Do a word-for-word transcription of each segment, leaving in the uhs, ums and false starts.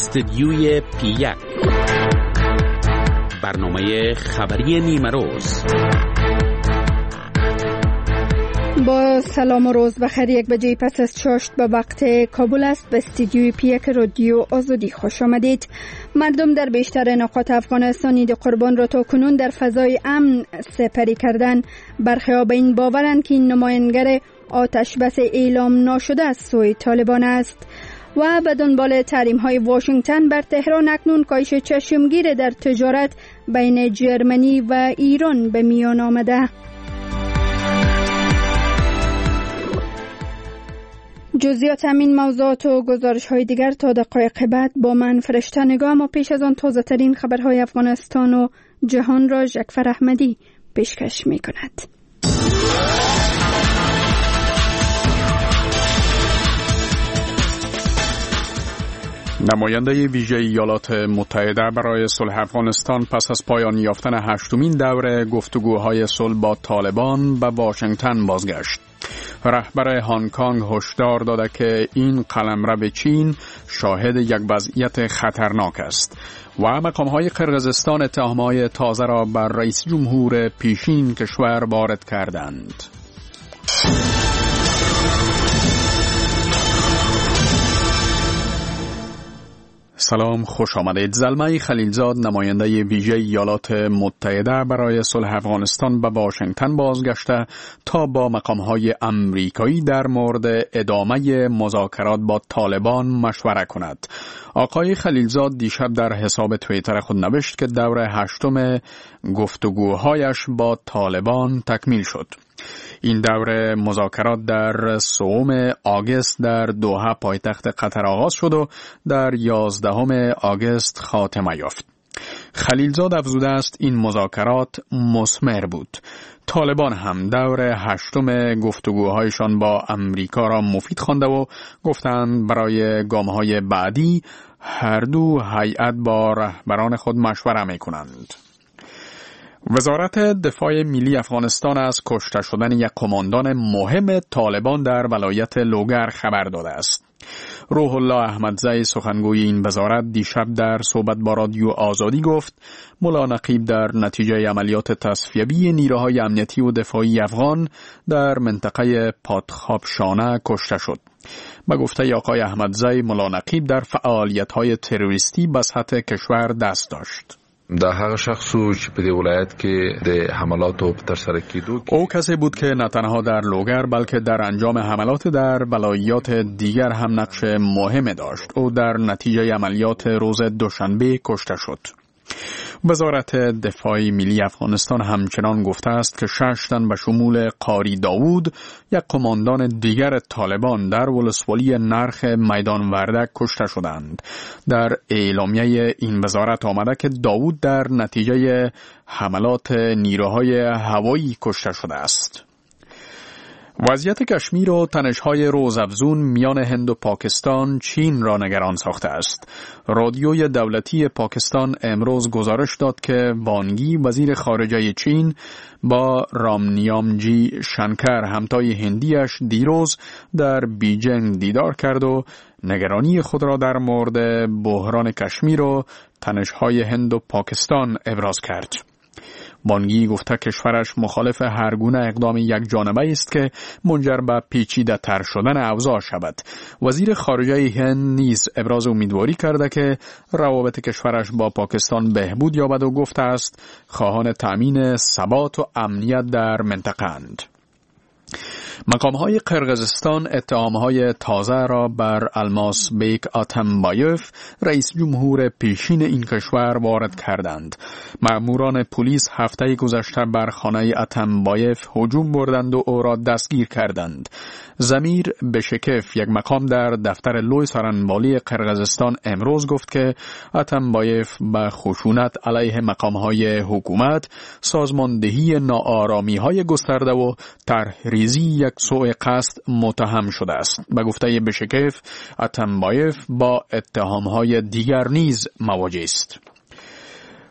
استدیوی پی یک، برنامه خبری نیمه روز. با سلام و روز بخیر. یک بجه پس از چاشت به وقت کابل است. به استدیوی پی یک رادیو آزادی خوش آمدید. مردم در بیشتر نقاط افغانستان عید قربان را تا کنون در فضای امن سپری کردند. برخی‌ها به این باورند که این نمایانگر آتش بس اعلام ناشده از سوی طالبان است. و به دنبال تحریم‌های واشنگتن بر تهران اکنون کاهش چشمگیر در تجارت بین جرمنی و ایران به میان آمده. جزئیات همین موضوعات و گزارش‌های دیگر تا دقایق بعد با من فرشته نگاه، اما پیش از آن تازه ترین خبرهای افغانستان و جهان را جعفر احمدی پیشکش می‌کند. نماینده ویژه ایالات متحده برای صلح افغانستان پس از پایان یافتن هشتمین دوره گفتگوهای صلح با طالبان به واشنگتن بازگشت. رهبر هنگ کنگ هشدار داده که این قلمرو چین شاهد یک وضعیت خطرناک است و مقام‌های قرقیزستان اتهام‌های تازه را بر رئیس جمهور پیشین کشور وارد کردند. سلام، خوش آمدید. زلمه خلیلزاد نماینده ویژه ایالات متحده برای صلح افغانستان به واشنگتن بازگشته تا با مقام‌های امریکایی در مورد ادامه مذاکرات با طالبان مشوره کند. آقای خلیلزاد دیشب در حساب توییتر خود نوشت که دور هشتم گفتگوهایش با طالبان تکمیل شد. این دوره مذاکرات در سوم آگوست در دوحه پایتخت قطر آغاز شد و در یازدهم آگوست خاتمه یافت. خلیلزاد افزوده است این مذاکرات مثمر بود. طالبان هم دور هشتم گفتگوهایشان با امریکا را مفید خوانده و گفتند برای گام‌های بعدی هر دو هیئت با رهبران خود مشوره می‌کنند. وزارت دفاع ملی افغانستان از کشته شدن یک کماندان مهم طالبان در ولایت لوگر خبر داده است. روح الله احمدزی سخنگوی این وزارت دیشب در صحبت با رادیو آزادی گفت ملا نقیب در نتیجه عملیات تصفیه‌ای نیروهای امنیتی و دفاعی افغان در منطقه پادخاب شانه کشته شد. با گفته آقای احمدزی ملا نقیب در فعالیت‌های تروریستی به سطح کشور دست داشت. دا هغه شخصو چې په دې ولایت کې د حملاتو په ترسره کېدو او کسی بود که نه تنها در لوگر بلکه در انجام حملات در ولایات دیگر هم نقش مهم داشت. او در نتیجه عملیات روز دوشنبه کشته شد. وزارت دفاع ملی افغانستان همچنان گفته است که شش تن به شمول قاری داوود، یک کماندان دیگر طالبان در ولسوالی نرخ میدان وردک کشته شدند. در اعلامیه این وزارت آمده که داوود در نتیجه حملات نیروهای هوایی کشته شده است. وضعیت کشمیر و تنش‌های روزافزون میان هند و پاکستان چین را نگران ساخته است. رادیوی دولتی پاکستان امروز گزارش داد که وانگی وزیر خارجه چین با رامنیامجی شنکر همتای هندیش دیروز در بیجینگ دیدار کرد و نگرانی خود را در مورد بحران کشمیر و تنش‌های هند و پاکستان ابراز کرد. وانگی گفته کشورش مخالف هر گونه اقدام یک جانبه است که منجر به پیچیده تر شدن اوضاع شود. وزیر خارجه هند نیز ابراز امیدواری کرده که روابط کشورش با پاکستان بهبود یابد و گفته است خواهان تأمین ثبات و امنیت در منطقه اند. مقام‌های قرقیزستان اتهام‌های تازه را بر الماس بیک آتمبایف رئیس جمهور پیشین این کشور وارد کردند. مأموران پلیس هفته گذشته بر خانه آتمبایف هجوم بردند و او را دستگیر کردند. زمیر بشکف، یک مقام در دفتر لوی سرانوالی قرقیزستان امروز گفت که آتمبایف به خشونت علیه مقام‌های حکومت، سازماندهی ناآرامی‌های گسترده و طرح‌ریزی یک سوء قصد متهم شده است. به گفته بشکف، آتمبایف با اتهام‌های دیگر نیز مواجه است.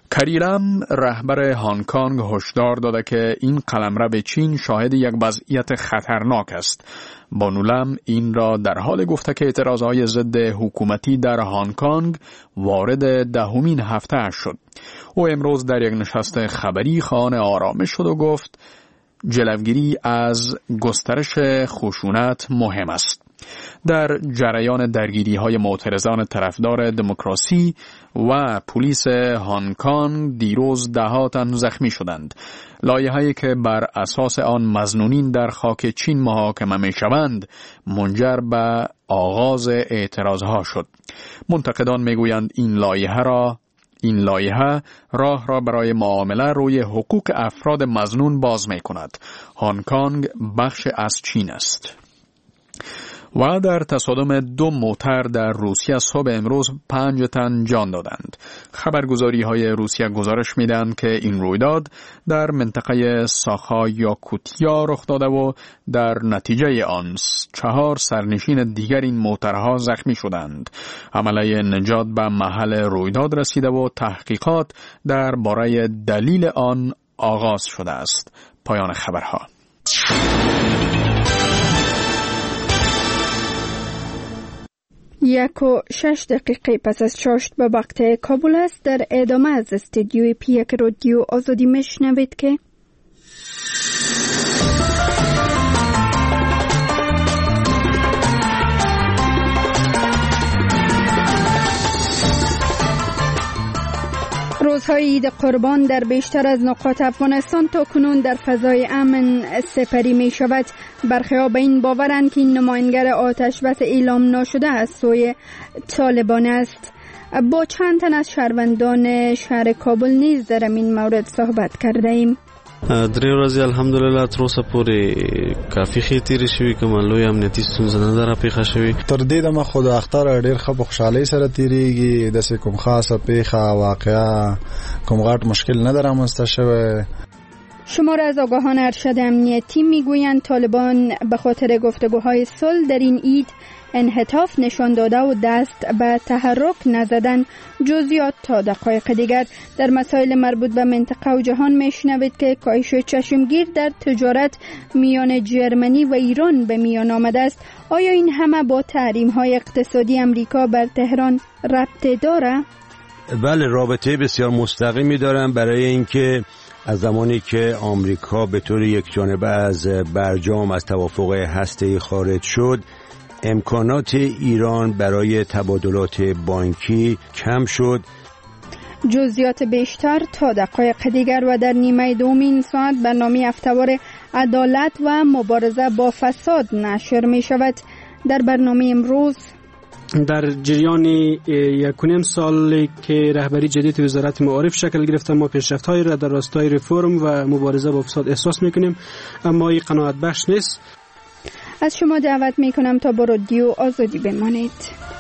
کریلم رهبر هنگ کنگ هشدار داده که این قلمرو چین شاهد یک وضعیت خطرناک است. بانو لم این را در حال گفته که اعتراضهای ضد حکومتی در هنگ کنگ وارد دهمین هفته اش شد. او امروز در یک نشست خبری خواهان آرامش شد و گفت جلوگیری از گسترش خشونت مهم است. در جریان درگیری‌های معترضان طرفدار دموکراسی و پلیس هنگ کنگ دیروز ده تن زخمی شدند. لایحه‌ای که بر اساس آن مظنونین در خاک چین محاکمه می‌شوند منجر به آغاز اعتراضها شد. منتقدان می‌گویند این لایحه را این لایحه راه را برای معامله روی حقوق افراد مظنون باز می‌کند. هنگ کنگ بخش از چین است. و در تصادم دو موتر در روسیه صبح امروز پنج تن جان دادند. خبرگزاری های روسیه گزارش میدن که این رویداد در منطقه ساخا یاکوتیا رخ داده و در نتیجه آن چهار سرنشین دیگر این موترها زخمی شدند. عمله نجات به محل رویداد رسیده و تحقیقات درباره دلیل آن آغاز شده است. پایان خبرها. یک و شش دقیقه پس از چاشت به وقت کابل است. در ادامه از استودیوی پیک رادیو آزادی میشنوید که روزهای عید قربان در بیشتر از نقاط افغانستان تا کنون در فضای امن سپری می شود. برخی‌ها به این باورند که این نماینگر آتش بس اعلام ناشده از سوی طالبان است. با چند تن از شهروندان شهر کابل نیز در این مورد صحبت کرده ایم. درې ورځې الحمدلله تر اوسه پورې کافي ښې تېرې شوي، کومه لویه امنیتي ستونزه نه ده راپېښه شوې. تر دې دمه خو د اختر ډېر ښه په خوشحالۍ سره تېرېږي، داسې کوم خاصه پېښه واقعه کوم غټ مشکل نه ده رامنځته شوی. شمار از آگاهان ارشد امنیتی میگویند طالبان به خاطر گفتگوهای صلح در این عید انحطاف نشان داده و دست به تحرک نزدن. جزئیات تا دقایق دیگر در مسائل مربوط به منطقه و جهان میشنوید که کاهش چشمگیر در تجارت میان جرمنی و ایران به میان آمده است. آیا این همه با تحریم های اقتصادی امریکا بر تهران ربط داره؟ بله، رابطه بسیار مستقیمی دارن، برای اینکه از زمانی که آمریکا به طور یک جانبه از برجام از توافق هسته‌ای خارج شد، امکانات ایران برای تبادلات بانکی کم شد. جزئیات بیشتر تا دقایق دیگر و در نیمه دوم این ساعت برنامه هفته‌وار عدالت و مبارزه با فساد نشر می شود. در برنامه امروز در جریان یک و نیم سالی که رهبری جدید وزارت معارف شکل گرفته، ما پیشرفت‌هایی را در راستای رفرم و مبارزه با فساد احساس می‌کنیم، اما این قناعت بخش نیست. از شما دعوت می‌کنم تا با رادیو آزادی بمانید.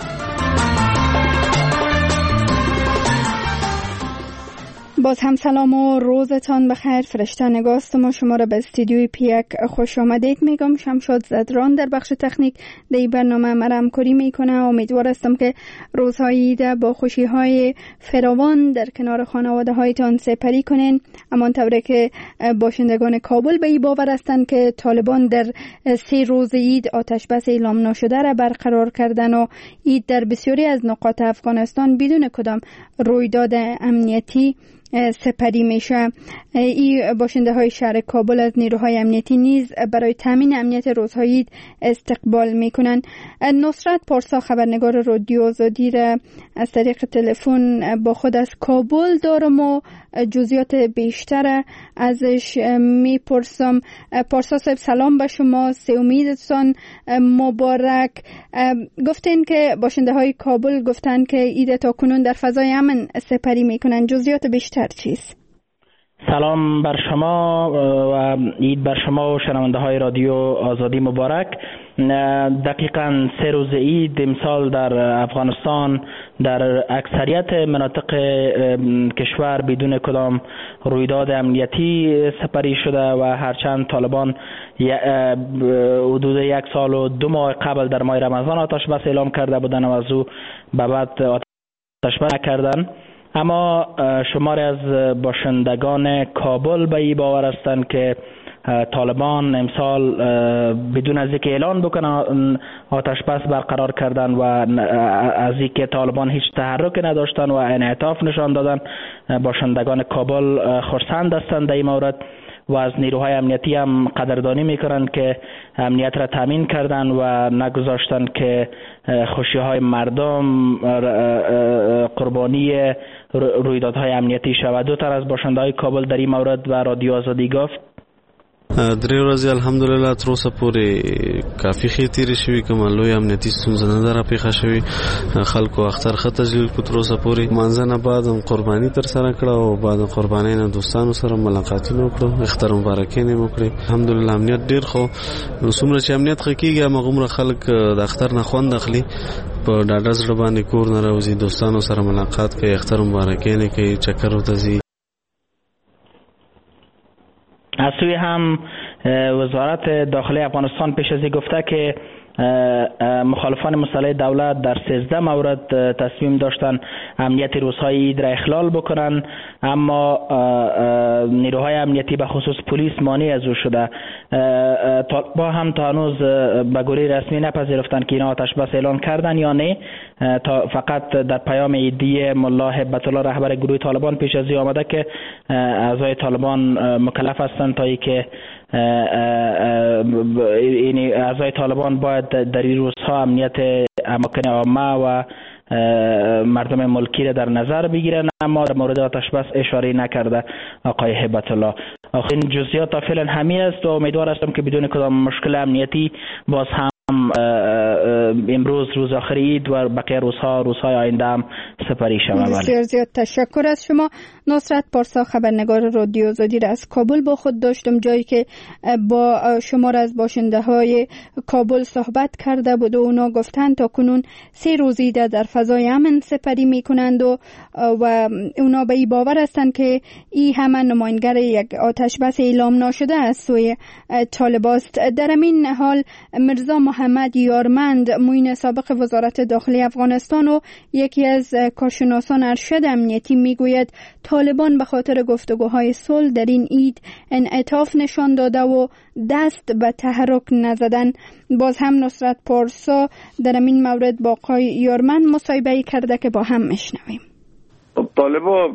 باز هم سلام و روزتان بخیر. فرشته نگاستم و شما را به استودیوی پیک خوش آمدید میگم. شمشاد زدران در بخش تکنیک در برنامه مرا همکاری میکنه. امیدوار هستم که روزهای عید با خوشی های فراوان در کنار خانواده هایتان سپری کنین. اما طوری که باشندگان کابل به این باور هستند که طالبان در سه روز عید آتش بس اعلام ناشده را برقرار کردن و عید در بسیاری از نقاط افغانستان بدون کدام رویداد امنیتی سپری میشه. این باشنده های شهر کابل از نیروهای امنیتی نیز برای تامین امنیت روزهای عید استقبال میکنن. نصرت پارسا خبرنگار رادیو آزادی را از طریق تلفن با خود از کابل دارم و جزئیات بیشتر ازش میپرسم. پارسا صاحب سلام به شما، سه امیدتان مبارک. گفتین که باشنده های کابل گفتن که عید تا کنون در فضای امن سپری میکنن، جزئیات بیشتر چیست؟ سلام بر شما و عید بر شما و شنونده های رادیو آزادی مبارک. دقیقاً سه روز عید امسال در افغانستان در اکثریت مناطق کشور بدون کدام رویداد امنیتی سپری شده و هرچند طالبان حدود یک سال و دو ماه قبل در ماه رمضان آتش بس اعلام کرده بودند و از او به بعد آتش بس کردند، اما شماری از باشندگان کابل به این باور هستند که طالبان امسال بدون از اینکه اعلان بکنن آتش بس برقرار کردن و از اینکه طالبان هیچ تحرک نداشتن و انعطاف نشان دادن، باشندگان کابل خرسند هستند در این مورد و از نیروهای امنیتی هم قدردانی میکنند که امنیت را تامین کردن و نگذاشتن که خوشیهای مردم قربانی رویدادهای امنیتی شود. دو تر از باشنده‌های کابل در این مورد و رادیو آزادی گفت درې ورځې الحمدلله تر اوسه پورې کافي ښې تېرې شوي، کومه لویه امنیتي ستونزه نه ده راپېښه شوې. خلکو اختر ښه تجلیل کړو تر اوسه پورې. لمانځه نه بعد هم قرباني ترسره کړه او بعد قربانۍ نه دوستانو سره ملاقاتونه وکړو، اختر مبارکۍ مې وکړې. الحمدلله امنیت ډېر ښه. څومره چې امنیت ښه کېږي هماغومره خلک د اختر نه خوند اخلي، په ډاډه زړه باندې کور نه راوځي، دوستانو سره ملاقات کوي، اختر مبارکۍ نه کوي، چکرو ته ځي. از سوی هم وزارت داخلی افغانستان پیش از این گفته که مخالفان مسلح دولت در سیزده مورد تصمیم داشتن امنیت روزهای عید را اخلال بکنن، اما نیروهای امنیتی به خصوص پلیس مانع از او شده. با هم تا هنوز به گروه رسمی نپذیرفتند که اینا آتش بس اعلان کردن یا نه. تا فقط در پیام ایدی ملا هبت الله رهبر گروه طالبان پیش از این آمده که اعضای طالبان مکلف هستند تا ای که این اعضای طالبان باید در این روزها امنیت اماکن عامه و مردم ملکی را در نظر بگیرن، اما در مورد آتش بس اشاره نکرده آقای هبت الله. این جزئیات تا فعلا همین است و امیدوار هستم که بدون کدام مشکل امنیتی باز هم امروز روز آخر عید و بقیه روزها روزهای آینده هم سپری شود. بسیار زیاد تشکر از شما. نصرت پارسا خبرنگار رادیو آزادی را از کابل با خود داشتم، جایی که با شمار از باشنده های کابل صحبت کرده بود و اونا گفتند تا کنون سه روزیده در فضای امن سپری می کنند و, و اونا به این باور هستند که این همه نماینگر یک آتش بس اعلام ناشده از سوی طالباست. در این حال مرزا محمد یارمند معین سابق وزارت داخلی افغانستان و یکی از کارشناسان ارشد امنیتی میگوید طالبان به خاطر گفتگوهای صلح در این عید انعطاف نشان داده و دست به تحرک نزدن. باز هم نصرت پارسا در این مورد با آقای یارمند مصاحبه کرده که با هم میشنویم. طالبان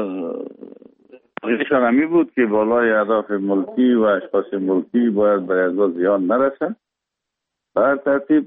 غیرشان همی بود که بالای اهداف ملکی و اشخاص ملکی باید به ازا زیان نرسه. به هر ترتیب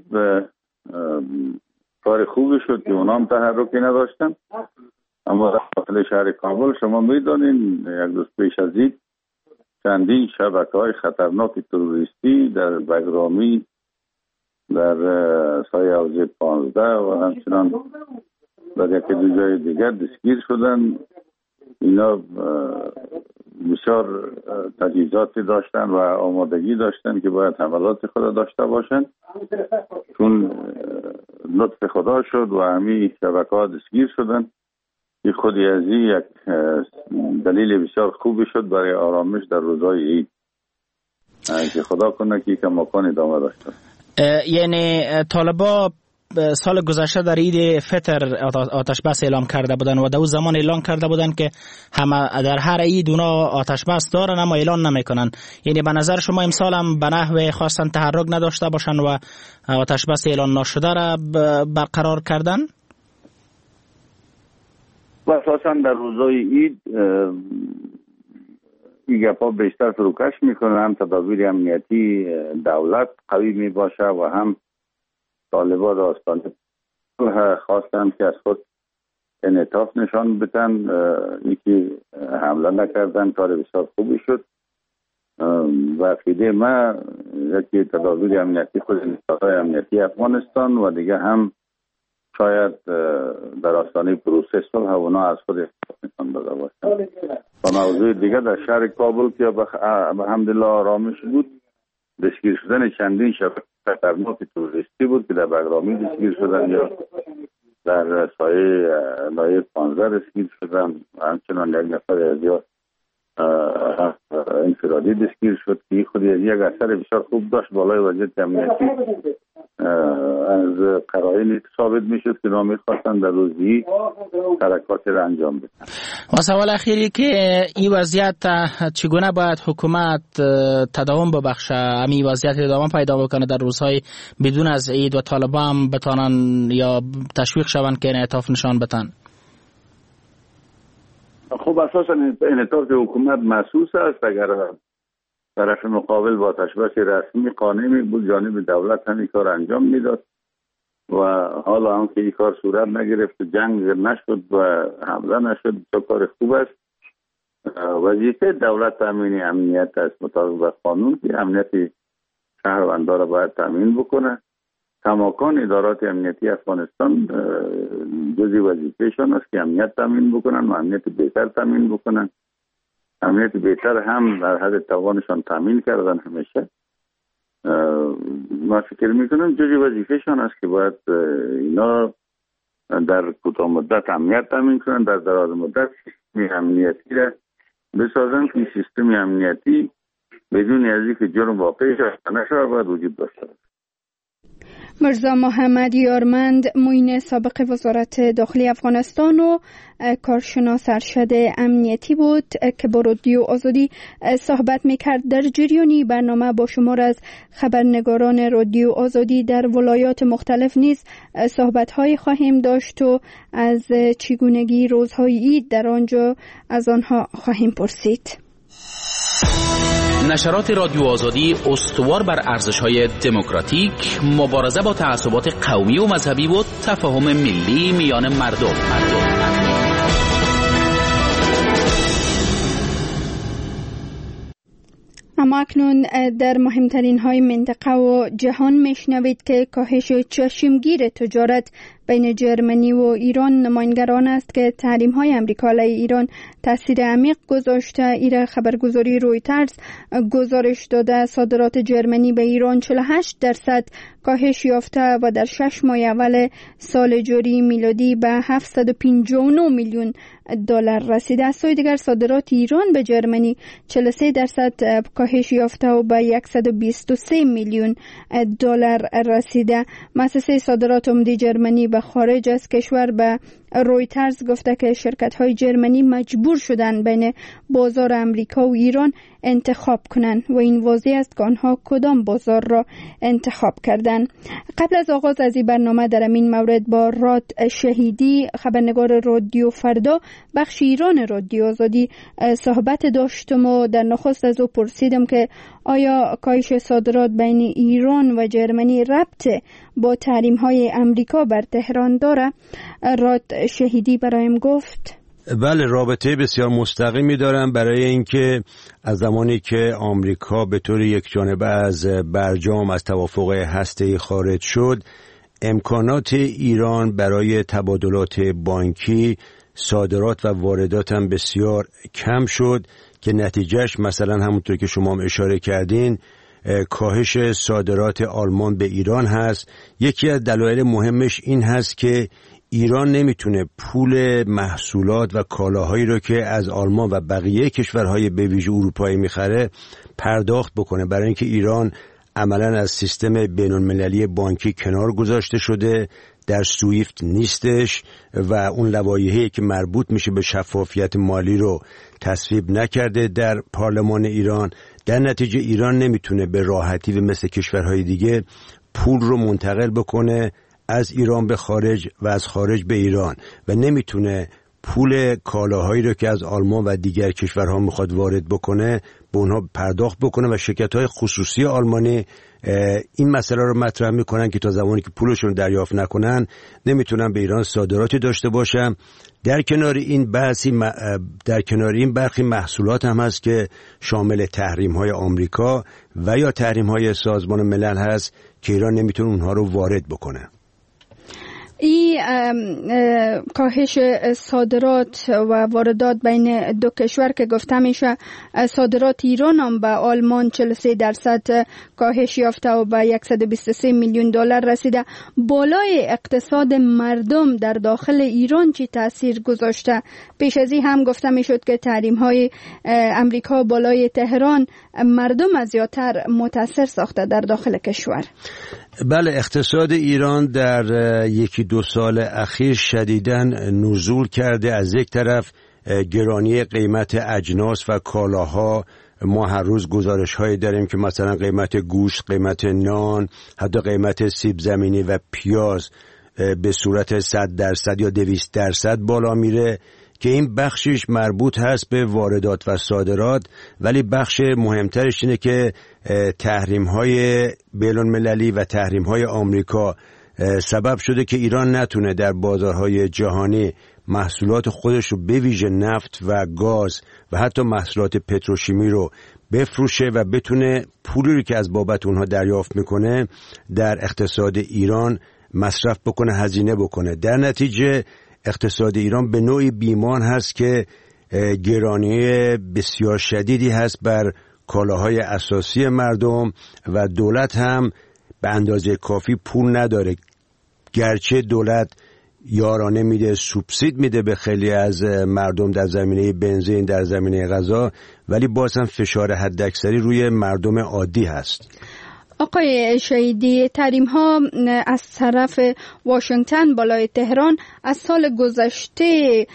کار خوبی شد که اونا هم تحرکی نداشتن، اما در داخل شهر کابل شما میدانین یک روز پیش از این چندین شبکه‌های خطرناک تروریستی در بگرامی، در سایه حوزه پانزده و همچنان در یکی دو جای دیگر دستگیر شدن. اینا بسیار تجهیزاتی داشتن و آمادگی داشتن که باید حملات خود داشته باشن، چون لطف خدا شد و همین شبکه‌ها دستگیر شدن. این خودی از این یک دلیل بسیار خوبی شد برای آرامش در روزهای عید که خدا کنه که یک مکان ادامه داشته. یعنی طالبا سال گذشته در عید فطر آتش بس اعلام کرده بودن و در اون زمان اعلان کرده بودن که همه در هر عید اونا آتش بس دارن اما اعلان نمیکنن. یعنی به نظر شما امسال هم به نحو خواستن تحرک نداشته باشن و آتش بس اعلان نشده را برقرار کردن؟ و اساسا در روزهای عید این گپا بیشتر فروکش میکنه، هم تدابیر امنیتی دولت قوی می باشه و هم طالبان داستان خواستن که از خود انعطاف نشان بدن. یکی حمله نکردن، کار بسیار خوبی شد و عقیده ما یکی تدابیر امنیتی خود نهادهای امنیتی افغانستان و دیگه هم شاید در آستانه پروسه صلح اونا از خود نشان داده باشن. و موضوع دیگه در شهر کابل که به حمدالله آرامش بود، دستگیر شدن چندین شبکه خطرناک تروریستی بود که در بگرامی دستگیر شدن یا در سایه لایه پانزده دستگیر شدن و همچنان یک نفر از یا انفرادی دستگیر شد که خود یک اثر بسیار خوب داشت بالای وضعیت امنیتی از قرائنی ثابت میشد که نامی خواستن در روزی حرکات را انجام بدن. و سوال اخیری که این وضعیت چگونه باید حکومت تداوم ببخشه، همین وضعیت ادامه پیدا بکنه در روزهای بدون از عید و طالبان هم بتانن یا تشویق شوند که انعطاف نشان بدن؟ خب اساسا انعطاف حکومت محسوس است. اگر طرف مقابل با تشبیه رسمی قانونی بود جانب دولت همین کار انجام میداد و حالا هم که این کار صورت نگرفت، جنگ نشد و حمله نشد، تو کار خوب است. وظیفه دولت تامین امنیت است مطابق با قانون که امنیت شهروندان را باید تامین بکنه. کماکان ادارات امنیتی افغانستان جزئی وظیفهشان است که امنیت تامین بکنن و امنیت بهتر تامین بکنن. امنیت بهتر هم در حد توانشان تامین کردن همیشه. ما فکر میکنم جزئی وظیفهشان است که باید اینا در کوتاه مدت امنیت تامین کنن، در دراز مدت سیستم امنیتی را بسازن که سیستم امنیتی بدون از اینکه جرم واقع نشه باید وجود داشته باشه. مرزا محمد یارمند معین سابق وزارت داخلی افغانستان و کارشناس ارشد امنیتی بود که با رادیو آزادی صحبت میکرد. در جریانی برنامه با شمار از خبرنگاران رادیو آزادی در ولایات مختلف نیز صحبت‌های خواهیم داشت و از چگونگی روزهای عید در آنجا از آنها خواهیم پرسید. نشرات رادیو آزادی استوار بر ارزش‌های دموکراتیک، مبارزه با تعصبات قومی و مذهبی و تفاهم ملی میان مردم. مردم. اما اکنون در مهمترین های منطقه و جهان میشنوید که کاهش چشمگیر تجارت بین جرمنی و ایران نمایانگران است که تحریم های امریکا علیه ایران تاثیر عمیق گذاشته. ایره خبرگزاری رویترز گزارش داده صادرات جرمنی به ایران چهل و هشت درصد کاهش یافته و در شش ماه اول سال جاری میلادی به هفتصد و پنجاه و نه میلیون دلار رسیده. از سوی دیگر صادرات ایران به جرمنی چهل و سه درصد کاهش یافته و به صد و بیست و سه میلیون دلار رسیده. مؤسسه صادرات عمده جرمنی به خارج از کشور به رویترز گفته که شرکت‌های جرمنی مجبور شدن بین بازار امریکا و ایران انتخاب کنند و این واضح است که آنها کدام بازار را انتخاب کردند. قبل از آغاز از این برنامه در این مورد با راد شهیدی خبرنگار رادیو فردا بخش ایران رادیو آزادی صحبت داشتم و در نخست از او پرسیدم که آیا کاهش صادرات بین ایران و جرمنی ربط با تحریم‌های امریکا بر تهران داره؟ راد شهیدی برایم گفت بله، رابطه بسیار مستقیمی دارن، برای اینکه از زمانی که آمریکا به طور یک جانبه از برجام از توافق هسته‌ای خارج شد، امکانات ایران برای تبادلات بانکی، صادرات و واردات هم بسیار کم شد که نتیجهش مثلا همونطور که شما هم اشاره کردین کاهش صادرات آلمان به ایران هست. یکی از دلایل مهمش این هست که ایران نمیتونه پول محصولات و کالاهایی رو که از آلمان و بقیه کشورهای به ویژه اروپایی میخره پرداخت بکنه، برای اینکه ایران عملاً از سیستم بین‌المللی بانکی کنار گذاشته شده، در سویفت نیستش و اون لوایحی که مربوط میشه به شفافیت مالی رو تصویب نکرده در پارلمان ایران. در نتیجه ایران نمیتونه به راحتی و مثل کشورهای دیگه پول رو منتقل بکنه از ایران به خارج و از خارج به ایران و نمیتونه پول کالاهایی رو که از آلمان و دیگر کشورها میخواد وارد بکنه به اونها پرداخت بکنه و شرکت‌های خصوصی آلمانی این مسئله رو مطرح میکنن که تا زمانی که پولشون دریافت نکنن نمیتونن به ایران صادراتی داشته باشن. در کنار این بحثی در کنار این برخی محصولات هم هست که شامل تحریم‌های آمریکا و یا تحریم‌های سازمان ملل هست که ایران نمیتونه اونها رو وارد بکنه. این کاهش صادرات و واردات بین دو کشور که گفته میشه، صادرات ایران هم به آلمان چهل و سه درصد کاهش یافته و به صد و بیست و سه میلیون دلار رسیده. بالای اقتصاد مردم در داخل ایران چی تاثیر گذاشته؟ پیش از این هم گفته میشد که تحریم های امریکا بالای تهران مردم از زیادتر متاثر ساخته در داخل کشور. بله، اقتصاد ایران در یکی دو سال اخیر شدیداً نزول کرده. از یک طرف گرانی قیمت اجناس و کالاها، ما هر روز گزارش هایی داریم که مثلا قیمت گوشت، قیمت نان، حتی قیمت سیب زمینی و پیاز به صورت صد درصد یا دویست درصد بالا میره که این بخشش مربوط هست به واردات و صادرات، ولی بخش مهمترش اینه که تحریم های بین المللی و تحریم های آمریکا سبب شده که ایران نتونه در بازارهای جهانی محصولات خودش رو به ویژه نفت و گاز و حتی محصولات پتروشیمی رو بفروشه و بتونه پولی رو که از بابت اونها دریافت میکنه در اقتصاد ایران مصرف بکنه، هزینه بکنه. در نتیجه اقتصاد ایران به نوعی بیمار هست که گرانی بسیار شدیدی هست بر کالاهای اساسی مردم و دولت هم به اندازه کافی پول نداره. گرچه دولت یارانه میده، سوبسید میده به خیلی از مردم در زمینه بنزین، در زمینه غذا، ولی باز هم فشار حداکثری روی مردم عادی هست. آقای شهیدی، تحریم ها از طرف واشنگتن بالای تهران از سال گذشته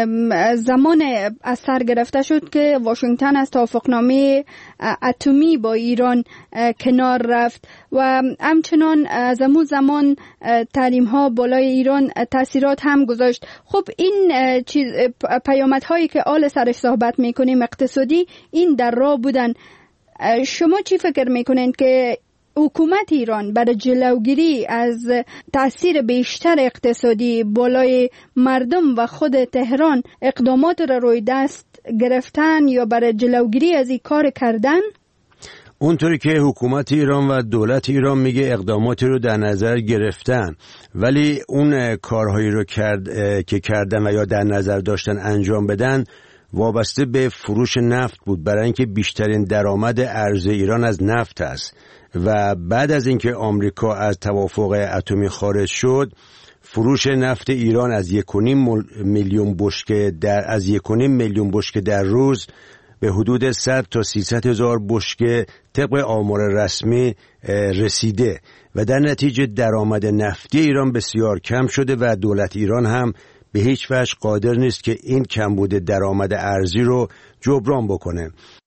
زمان اثر گرفته شد که واشنگتن از توافقنامه اتمی با ایران کنار رفت و همچنان از اون زمان تحریم ها بالای ایران تاثیرات هم گذاشت. خب این چیز پیامدهایی که آل سرش صحبت میکنیم اقتصادی، این در راه بودن. شما چی فکر میکنین که حکومت ایران برای جلوگیری از تاثیر بیشتر اقتصادی بالای مردم و خود تهران اقدامات را روی دست گرفتن یا برای جلوگیری از این کار کردن؟ اونطوری که حکومت ایران و دولت ایران میگه اقداماتی رو در نظر گرفتن، ولی اون کارهایی رو کرد که کردن و یا در نظر داشتن انجام بدن وابسته به فروش نفت بود، برای اینکه بیشترین درآمد ارز ایران از نفت است و بعد از اینکه آمریکا از توافق اتمی خارج شد، فروش نفت ایران از یک و نیم میلیون بشکه در از یک و نیم میلیون بشکه در روز به حدود صد تا سیصد هزار بشکه طبق آمار رسمی رسیده و در نتیجه درآمد نفتی ایران بسیار کم شده و دولت ایران هم به هیچ وجه قادر نیست که این کمبود درآمد ارزی رو جبران بکنه.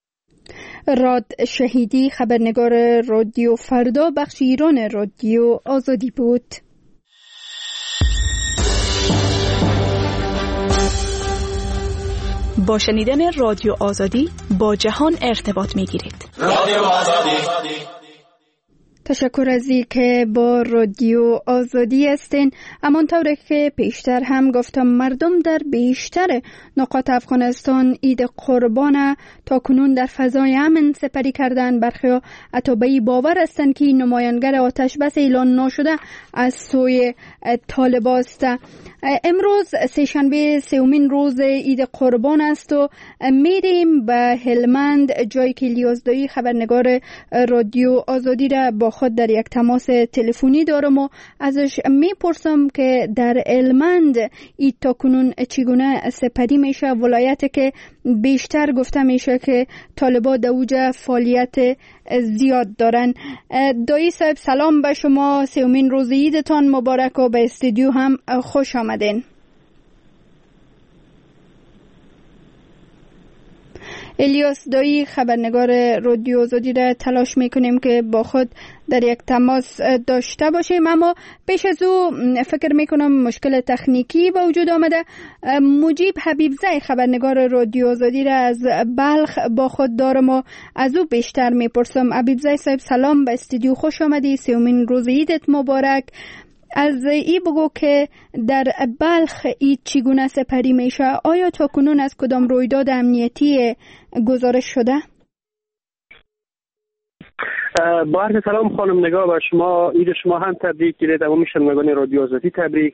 راد شهیدی، خبرنگار رادیو فردا، بخش ایران رادیو آزادی بود. با شنیدن رادیو آزادی با جهان ارتباط می‌گیرید. رادیو آزادی. تشکر از این که با رادیو آزادی هستین. همانطور که پیشتر هم گفتم، مردم در بیشتر نقاط افغانستان عید قربان تا کنون در فضای امن سپری کردن. برخی حتی به این باور هستند که نمایانگر آتش بس اعلان نشده از سوی طالبان است. امروز سه‌شنبه سومین روز عید قربان است و میریم به هلمند، جایی که الیاس دایی خبرنگار رادیو آزادی را با خود در یک تماس تلفنی دارم و ازش میپرسم که در هلمند عید تا کنون چگونه سپری میشه، ولایتی که بیشتر گفته میشه که طالبان در اوج فعالیت زیاد دارن. دایی صاحب سلام به شما، سومین روز عیدتان مبارک و به استودیو هم خوش آمدین. الیاس دایی خبرنگار رادیو آزادی را تلاش میکنیم که با خود در یک تماس داشته باشیم، اما پیش از او فکر میکنم مشکل تکنیکی به وجود آمده. مجیب حبیبزی خبرنگار رادیو آزادی را از بلخ با خود دارم و از او بیشتر میپرسم. حبیبزی صاحب سلام، به استودیو خوش آمدی، سومین روز عیدت مبارک. از ای بگو که در بلخ عید چگونه سپری میشه؟ آیا تا کنون از کدام رویداد امنیتی گزارش شده؟ با عرض سلام خانم نگاه، با شما عید شما هم تبریک، گیره تمام شنوندگان رادیو آزادی تبریک.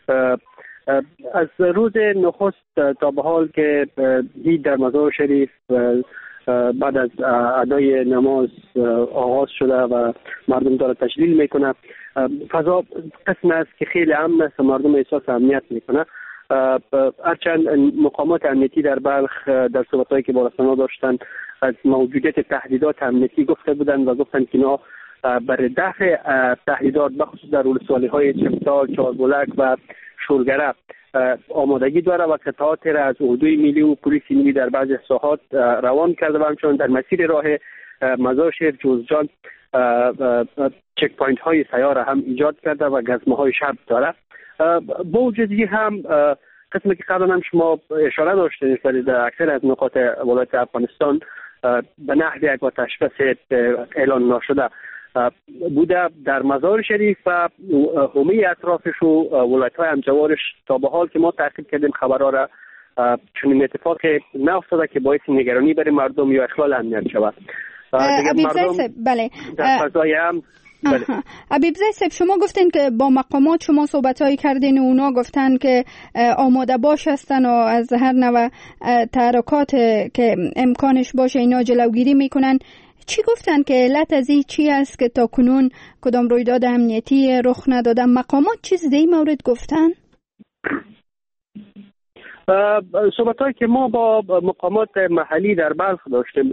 از روز نخست تا به حال که عید در مزار شریف بعد از ادای نماز آغاز شده و مردم داره تجلیل میکنه، فضا قسم است که خیلی امن است، مردم احساس امنیت میکنه. هرچند مقامات امنیتی در بلخ در صحبتایی که با رسانه‌ها داشتن از موجودیت تهدیدات امنیتی گفته بودند و گفتند که اینا برای دفع تهدیدات بخصوص در ولسوالی های چمتال، چهاربلک و شولگره آمادگی داره و قطعات را از اردوی ملی و پلیس ملی در بعض ساحات روان کرده و همچنان در مسیر راه مزارشهر جوزجان چک پوینت های سیار هم ایجاد کرده و گزمه های شب داره. با وجودی هم قسمی که قبلا هم شما اشاره داشتید در اکثر از نقاط ولایت افغانستان به نحو یک آتش بس اعلان نشده بوده در مزار شریف و حومه اطرافش و ولایت های همجوارش. تا به حال که ما تعقیب کردیم خبرها را چنین اتفاق نیفتاده که باعث نگرانی برای مردم یا اخلال امنیت شود. مردم بله در فضای هم حبیب زیسب شما گفتین که با مقامات شما صحبت‌هایی کردین و اونا گفتن که آماده باش هستن و از هر نوع تحرکات که امکانش باشه اینا جلوگیری میکنن. چی گفتن که علت از این چی است که تا کنون کدام رویداد امنیتی رخ ندادن؟ مقامات چیز دی مورد گفتن؟ صحبت‌هایی که ما با مقامات محلی در بلخ داشتیم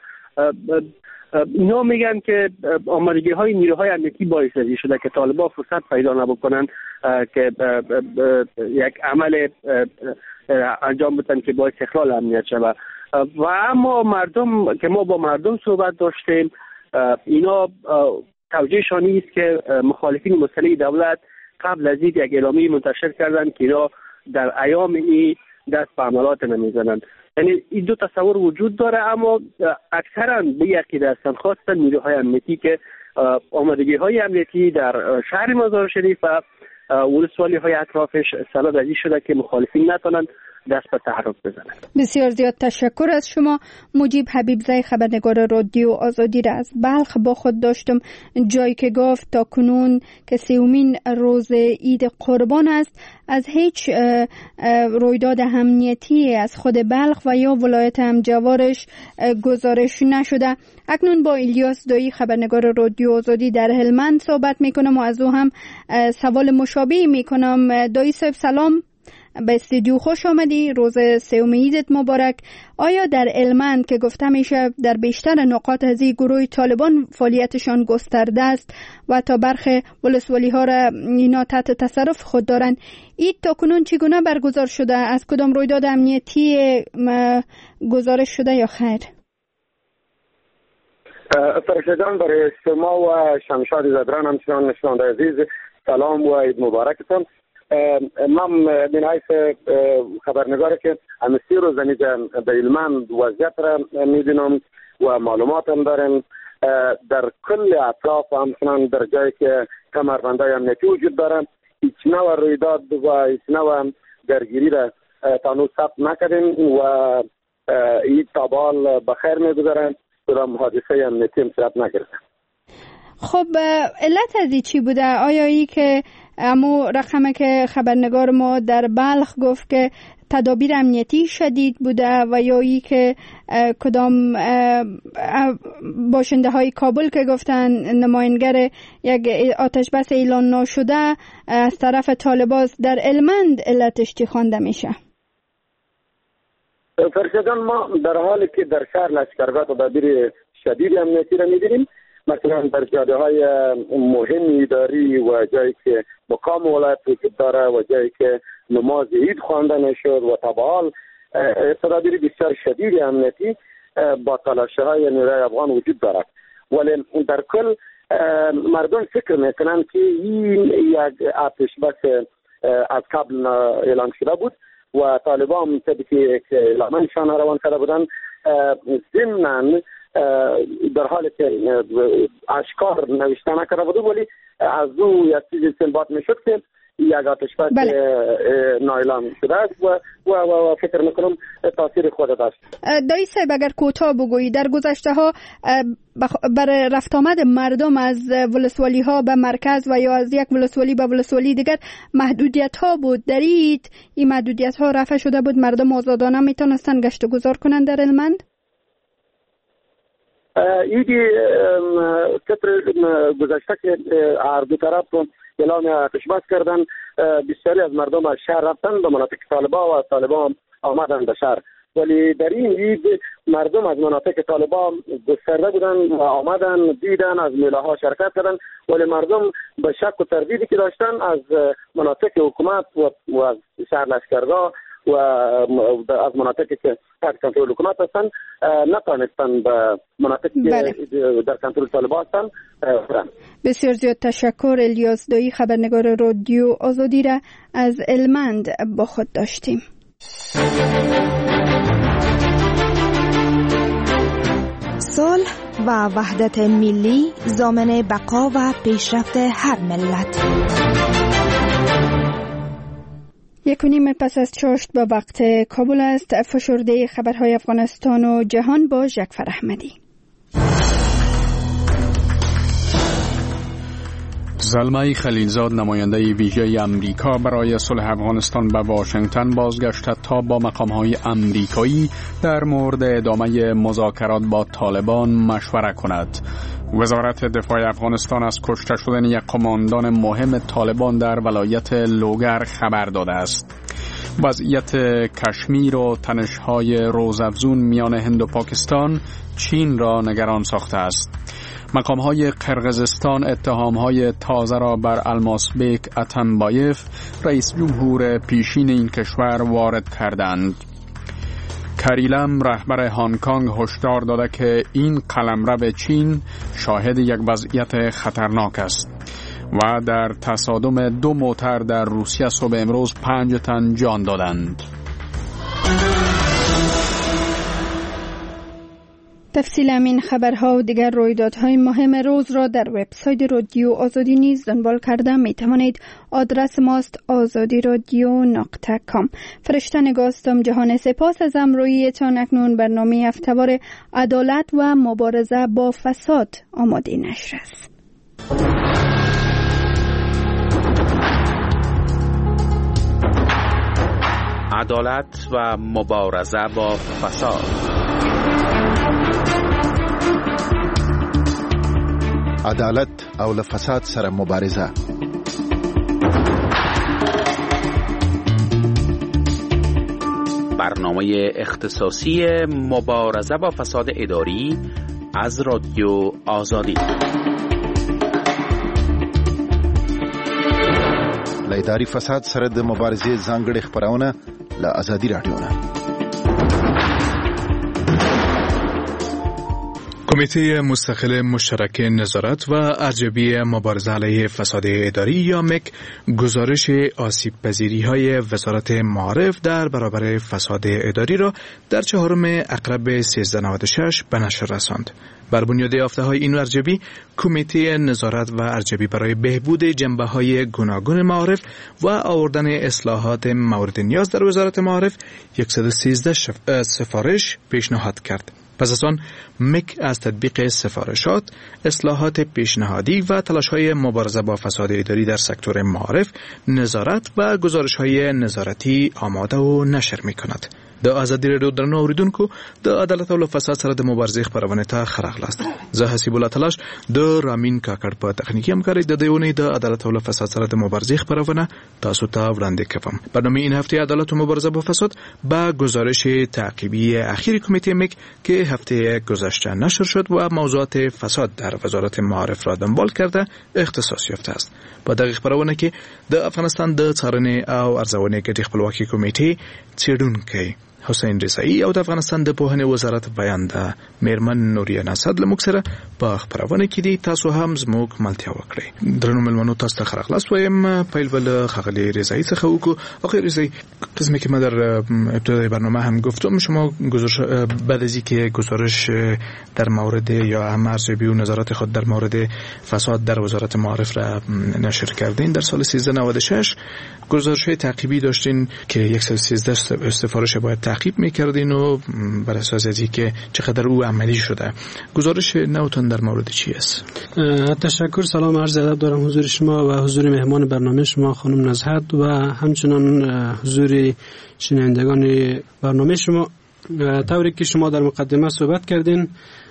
اینا میگن که آمادگی های نیروهای امنیتی باعث شده که طالبان فرصت پیدا نبکنن که یک عمل انجام بدن که باعث اخلال امنیت شود. و اما مردم که ما با مردم صحبت داشتیم اینا توجیهشان است که مخالفین مسلح دولت قبل از این یک اعلامیه منتشر کردن که اینا در ایام این دست به عملات نمیزنن. یعنی این دو تصور وجود داره، اما اکثرا به یقین هستن خواستن نیروهای امنیتی که آمادگی های امنیتی در شهر مزار شریف و ولسوالی های اطرافش سبب از این شده که مخالفین نتونن دست به تحرک بزنن. بسیار زیاد تشکر از شما. مجیب حبیب زی، خبرنگار رادیو آزادی را از بلخ با خود داشتم، جایی که گفت تا کنون که سومین روز عید قربان است از هیچ رویداد امنیتی از خود بلخ و یا ولایت همجوارش گزارش نشده. اکنون با الیاس دایی، خبرنگار رادیو آزادی در هلمند صحبت میکنم و از او هم سوال مشابهی میکنم. دایی صاحب سلام، به استودیو خوش آمدی. روز سوم عیدت مبارک. آیا در هلمند که گفته میشه در بیشتر نقاط از این گروه طالبان فعالیتشان گسترده است و تا برخی ولسوالی ها را اینا تحت تصرف خود دارند، عید تا کنون چگونه برگزار شده؟ از کدام رویداد امنیتی گزارش شده یا خیر؟ فرشدان برای شما و شمشاد زدران همچنان نشنانده عزیز سلام و عید مبارکتان. من من حیث خبرنگاری که همیشه روز به هلمند وضعیت را می‌بینم و معلومات هم دارم در کل اطراف، همچنان در جایی که کمربندهای امنیتی وجود دارن، هیچ نوع رویداد و هیچ نوع درگیری را تانو ثبت نکردیم و این تابال بخیر می‌گذارن و حادثه امنیتی هم صورت نگرفته. خب علت از چی بوده؟ آیا ای که امو رقمه که خبرنگار ما در بلخ گفت که تدابیر امنیتی شدید بوده و یا ای که کدام باشنده های کابل که گفتن نماینگر یک آتش بس اعلان نشده از طرف طالبان در هلمند علتش چی خوانده میشه؟ فرشدان ما در حالی که در شهر لشکرگاه تدابیر شدید امنیتی را می‌بینیم، مثلا در جاده های مهم اداری و جایی که مقام ولایت وجود داره و جایی که نماز عید خوانده نشد و طبعا تدابیر بسیار شدید امنیتی با تلاشه های نیروی افغان وجود دارد. ولی در کل مردم فکر میکنن که این یک آتش بس از قبل اعلان شده بود و طالبان طبقی که اعلامشان روان کرده بودن ضمناً در حالی که اشکار نوشته نکرده بود ولی از او یک چیزی استنباط میشد که یک آتش بس نااعلام شده است و و و فکر میکنم تاثیر خود داشت. دایی صاحب اگر کوتاه بگویی در گذشته ها برای رفت آمد مردم از ولسوالی ها به مرکز و یا از یک ولسوالی به ولسوالی دیگر محدودیت ها بود، در این این محدودیت ها رفع شده بود، مردم آزادانه میتونستن گشت و گذار کنند در هلمند؟ ایدی کتر گذشته که هر دو طرف اعلام آتش بس کردن، بسیاری از مردم از شهر رفتن به مناطق طالبان و طالبان آمدن به شهر ولی در این عید مردم از مناطق طالبان گسترده بودن و آمدن دیدن، از میله ها شرکت کردن، ولی مردم به شک و تردیدی که داشتن از مناطق حکومت و از شهر لشکرگاه و از مناطقی که تحت کنترل حکومت هستند نتوانستن به مناطقی بله. در کنترل طالبان هستند. بسیار زیاد تشکر. الیاس دایی، خبرنگار رادیو آزادی را از هلمند با خود داشتیم. صلح و وحدت ملی ضامن بقا و پیشرفت هر ملت. یک و نیم پس از چاشت به وقت کابل است. فشرده خبرهای افغانستان و جهان با جعفر احمدی. زلمه خلیلزاد، نماینده ویژه امریکا برای صلح افغانستان به واشنگتن بازگشت تا با مقام‌های امریکایی در مورد ادامه مذاکرات با طالبان مشوره کند. وزارت دفاع افغانستان از کشته شدن یک قماندان مهم طالبان در ولایت لوگر خبر داده است. وضعیت کشمیر و تنش‌های روزافزون میان هند و پاکستان چین را نگران ساخته است. مقام‌های قرقیزستان اتهام‌های تازه را بر الماسبک اتنبایف، رئیس جمهور پیشین این کشور وارد کردند. کریلم، رهبر هنگ کنگ، هشدار داده که این قلمرو چین شاهد یک وضعیت خطرناک است و در تصادم دو موتر در روسیه صبح امروز پنج تن جان دادند. تفصیل همین خبرها و دیگر رویدادهای مهم روز را در وبسایت رادیو آزادی نیز دنبال کرده می توانید. آدرس ماست آزادی رادیو نقطه کام. فرشته نگاستم جهان، سپاس از همراهیتان. اکنون برنامه هفته‌وار عدالت و مبارزه با فساد آماده نشر است. عدالت و مبارزه با فساد. عدالت او له فساد سره مبارزه. برنامه اختصاصی مبارزه با فساد اداری از رادیو آزادی. له اداري فساد سره د مبارزې ځانګړې خبرونه له آزادي رادیو نه. کمیته مستقل مشترک نظارت و ارزیابی مبارزه علیه فساد اداری یا مک گزارش آسیب پذیری های وزارت معارف در برابر فساد اداری را در چهارم اقرب سیزده نود و شش به نشر رساند. بر بنیاد یافته های این ارزیابی، کمیته نظارت و ارزیابی برای بهبود جنبه های گوناگون معارف و آوردن اصلاحات مورد نیاز در وزارت معارف صد و سیزده سفارش پیشنهاد کرد. پس از آن مک از تطبیق سفارشات، اصلاحات پیشنهادی و تلاش‌های مبارزه با فساد اداری در سکتور معارف، نظارت و گزارش‌های نظارتی آماده و نشر می‌کند. د آزادی رادیو درنو اوریدونکو د عدالت او فساد سره د مبارزې خبرونه ته خراغلاست. زه حسیب الله تلاش د رامین کاکړ په تخنیکی همکاري د دیونی د عدالت او فساد سره د مبارزې خبرونه تاسو ته وړاندې کوم. برنامه این هفته عدالت و مبارزه با فساد با گزارش تعقیبی اخیر کمیته مک که هفته گذشته نشر شد و موضوعات فساد در وزارت معارف را دنبال کرده اختصاص یافته است. په دغه خبرونه کې د افغانستان د څارنې او ارزونې ګډې خپلواکي کمیټې څېړونکی حسین رضایی او د افغانستان د پوهنې وزارت بیان ده میرمن نوریه نصد له موږ سره په خبرونه کې دي. تاسو هم زموږ ملتیا وکړئ. درنو ملمنو تاسو ته خراغلاست وایم. پیل ول خغلی رضایی څخه وکړو. آقای رضایی، قسمی که ما در ابتدای برنامه هم گفتم، شما گزارش بعد از اینکه گزارش در مورد یا هم ارزیابی و نظارت خود در مورد فساد در وزارت معارف را نشر کردین در سال سیزده نود و شش، گزارش تعقیبی داشتین که صد و سیزده سفارش باید تعقیب میکردین و بر اساس از اینکه چقدر او عملی شده. گزارش نوتان در مورد چی است؟ تشکر. سلام عرض ادب دارم حضور شما و حضور مهمان برنامه شما خانم نزهت و همچنان حضور شنوندگان برنامه شما. طوری که شما در مقدمه صحبت کردین،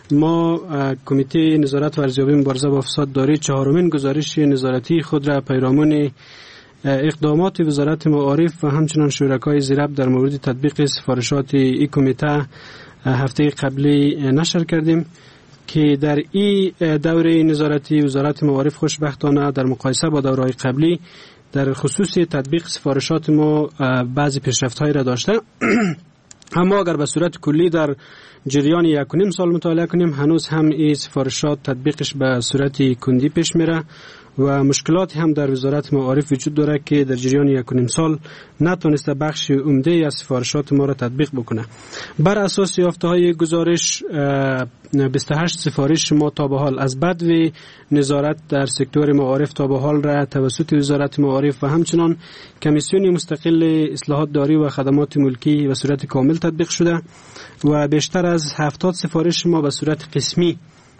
ما کمیته نظارت و ارزیابی مبارزه با فساد داری چهارمین گزارش نظارتی خود را پیرامون اقدامات وزارت معارف و همچنان شرکای زیرب در مورد تطبیق سفارشات این کمیته هفته قبلی نشر کردیم که در این دوره نظارتی وزارت معارف خوشبختانه در مقایسه با دوره‌های قبلی در خصوص تطبیق سفارشات ما بعضی پیشرفت‌هایی را داشته. اما اگر به صورت کلی در جریان یک و نیم سال مطالعه کنیم هنوز هم این سفارشات تطبیقش به صورت کندی پیش میره و مشکلات هم در وزارت معارف وجود داره که در جریان یک و نیم سال نتونسته بخش عمده از سفارشات ما را تطبیق بکنه. بر اساس یافته‌های گزارش بیست و هشت سفارش ما تا به حال از بدو نظارت در سکتور معارف تا به حال را توسط وزارت معارف و همچنان کمیسیون مستقل اصلاحات داری و خدمات ملکی به صورت کامل تطبیق شده و بیشتر از هفتاد سفارش ما به صورت قسمی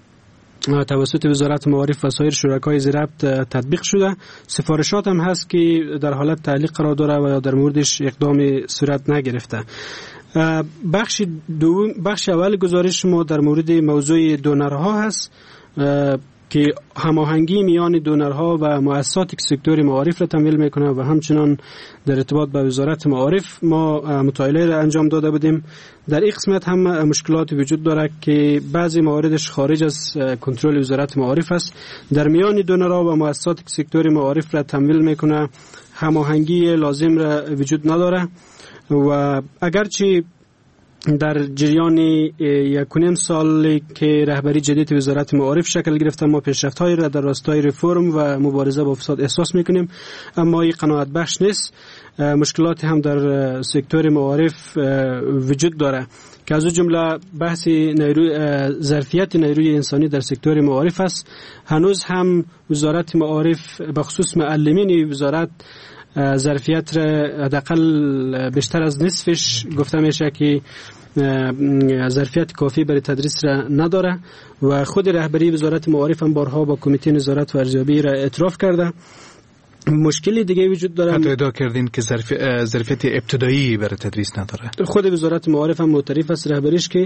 توسط وزارت معارف و سایر شرکای زیربط تطبیق شده. سفارشات هم هست که در حالت تعلیق قرار داره و یا در موردش اقدام صورت نگرفته. بخش دوم بخش اول گزارش ما در مورد موضوع دونرها هست که هماهنگی میان دونرها و مؤسسات سکتور معارف را تمویل میکنه و همچنان در ارتباط با وزارت معارف ما مطالعه را انجام داده بودیم. در این قسمت هم مشکلات وجود داره که بعضی مواردش خارج از کنترل وزارت معارف است. در میان دونرها و مؤسسات سکتور معارف را تمویل میکنه، هماهنگی لازم را وجود نداره و اگرچه در جریان یک و نیم سال که رهبری جدید وزارت معارف شکل گرفته ما پیشرفت‌هایی را در راستای رفرم و مبارزه با فساد احساس میکنیم، اما این قناعت بخش نیست. مشکلات هم در سکتور معارف وجود داره که از جمله بحث نیروی ظرفیت نیروی انسانی در سکتور معارف است. هنوز هم وزارت معارف به خصوص معلمین وزارت ظرفیت را حداقل بیشتر از نصفش گفته میشه که ظرفیت کافی برای تدریس را نداره و خود رهبری وزارت معارف هم بارها با کمیته نظارت و ارزیابی را اعتراف کرده. مشکلی دیگه وجود داره، حتی ادعا کردین که ظرف ظرفیت ابتدایی برای تدریس نداره. خود وزارت معارف هم معترف است رهبریش که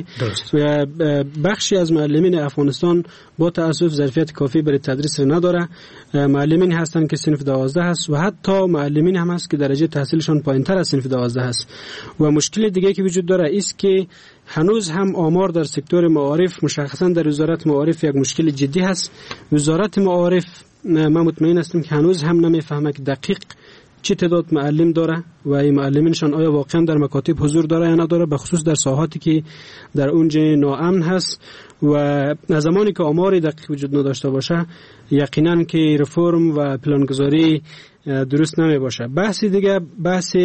بخشی از معلمین افغانستان با تأسف ظرفیت کافی برای تدریس را نداره. معلمین هستند که صنف دوازده هست و حتی معلمین هم هست که درجه تحصیلشان پایینتر از صنف دوازده هست. و مشکل دیگه که وجود داره است که هنوز هم آمار در سکتور معارف مشخصا در وزارت معارف یک مشکل جدی هست. وزارت معارف من مطمئن هستم که هنوز هم نمیفهمه که دقیق چه تعداد معلم داره و این معلمینشان آیا واقعا در مکاتب حضور داره یا نداره، به خصوص در ساحاتی که در اونجا ناامن هست. و زمانی که آماری دقیق وجود نداشته باشه یقینا که رفرم و پلانگذاری درست نمی باشه. بحث دیگه بحث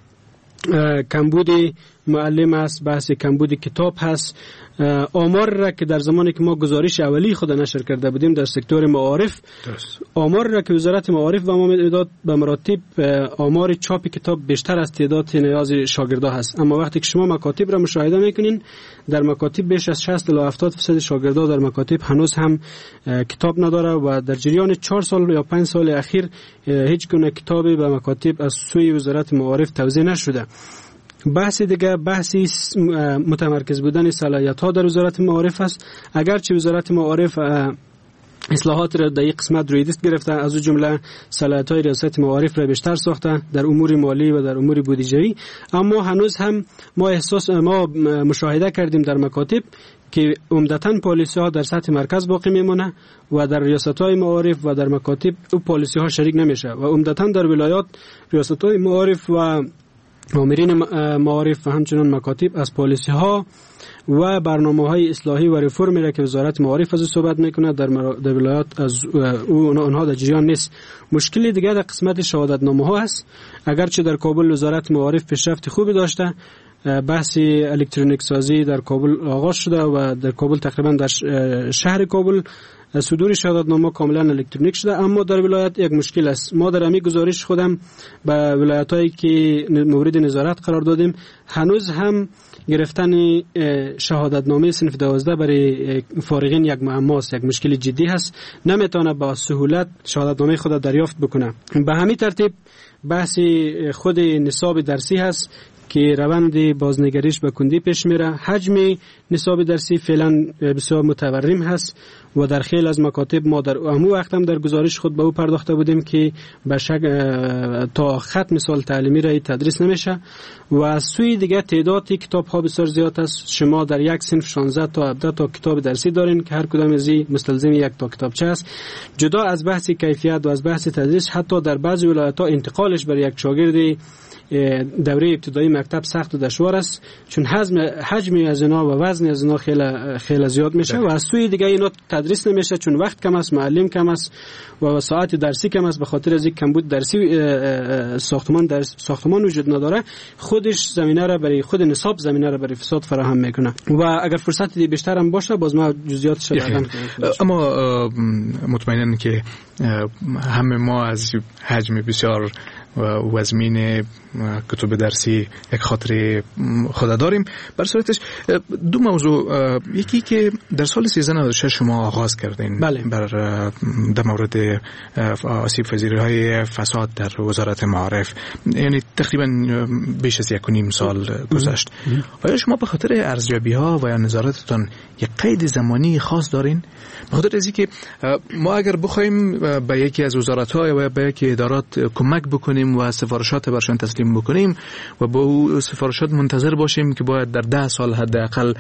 کمبود معلم است، بحث کمبود کتاب هست. آمار را که در زمانی که ما گزارش اولی خود نشر کرده بودیم در سکتور معارف درست. آمار را که وزارت معارف به ما میداد به مراتب آمار چاپ کتاب بیشتر از تعداد نیاز شاگردا هست، اما وقتی که شما مکاتب را مشاهده میکنین در مکاتب بیش از شصت تا هفتاد درصد شاگردا در مکاتب هنوز هم کتاب نداره و در جریان چهار سال یا پنج سال اخیر هیچ گونه کتابی به مکاتب از سوی وزارت معارف توزیع نشده. بحث دیگه بحثی متمرکز بودن صلاحیت ها در وزارت معارف است. اگرچه وزارت معارف اصلاحات را در یک قسمت روی دست گرفته، از او جمله صلاحیت های ریاست معارف را بیشتر ساخته در امور مالی و در امور بودجه‌ای، اما هنوز هم ما احساس ما مشاهده کردیم در مکاتب که عمدتاً پالیسی ها در سطح مرکز باقی میمونه و در ریاست های معارف و در مکاتب او پالیسی ها شریک نمیشه و عمدتاً در ولایات ریاست های معارف و آمرین معارف و همچنان مکاتب از پالیسی ها و برنامه های اصلاحی و رفرمی را که وزارت معارف از صحبت میکنه در, در ولایات از اونها در جریان نیست. مشکلی دیگر در قسمت شهادتنامه ها هست. اگرچه در کابل وزارت معارف پیشرفت خوبی داشته، بحث الکترونیک سازی در کابل آغاز شده و در کابل تقریبا در شهر کابل صدور شهادتنامه کاملا الکترونیک شده، اما در ولایت یک مشکل است. ما در امی گزارش خودم به ولایتایی که مورد نظارت قرار دادیم هنوز هم گرفتن شهادتنامه صنف دوازده برای فارغین یک معماست، یک مشکل جدی هست. نمیتونه با سهولت شهادتنامه خود دریافت بکنه. به همین ترتیب بحث خود نصاب درسی هست که روند بازنگریش به کندی پیش میره. حجم نصاب درسی فعلا بسیار متورم هست و در خیلی از مکاتب ما در همون وقت هم در گزارش خود به او پرداخته بودیم که به شک تا ختم سال تعلیمی را تدریس نمیشه و از سوی دیگه تعداد کتاب ها بسیار زیاد است. شما در یک صنف شانزده تا هفده تا کتاب درسی دارین که هر کدام از این مستلزم یک تا کتابچه است. جدا از بحث کیفیت و از بحث تدریس، حتی در بعضی ولایت‌ها انتقالش برای یک شاگرد دوره ابتدایی مکتب سخت و دشوار است، چون حجم حجمی از اینا و وزن از اینا خیلی خیلی زیاد میشه و از سوی دیگه اینا تدریس نمیشه چون وقت کم است، معلم کم است و ساعت درسی کم است. به خاطر از این کمبود درسی ساختمان درس ساختمان وجود نداره، خودش زمینه را برای خود نصاب زمینه را برای فساد فراهم میکنه و اگر فرصت دی بیشتر هم باشه باز ما جزئیاتش بعداً. اما مطمئناً که همه ما از حجم بسیار و زمین کتب درسی یک خاطره خود داریم. بر صورتش دو موضوع، یکی که در سال سیزده نود و شش شما آغاز کردین بله. بر در مورد آسیب پذیری های فساد در وزارت معارف، یعنی تقریبا بیش از یک و نیم سال گذشت. آیا شما به خاطر ارزیابی ها و یا نظارتتان یک قید زمانی خاص دارین؟ به خاطر از اینکه ما اگر بخوایم به یکی از وزارت ها و به یکی ادارات کمک بکنیم و سفارشات برشان تسلیم بکنیم و با او سفارشات منتظر باشیم که باید در ده سال حداقل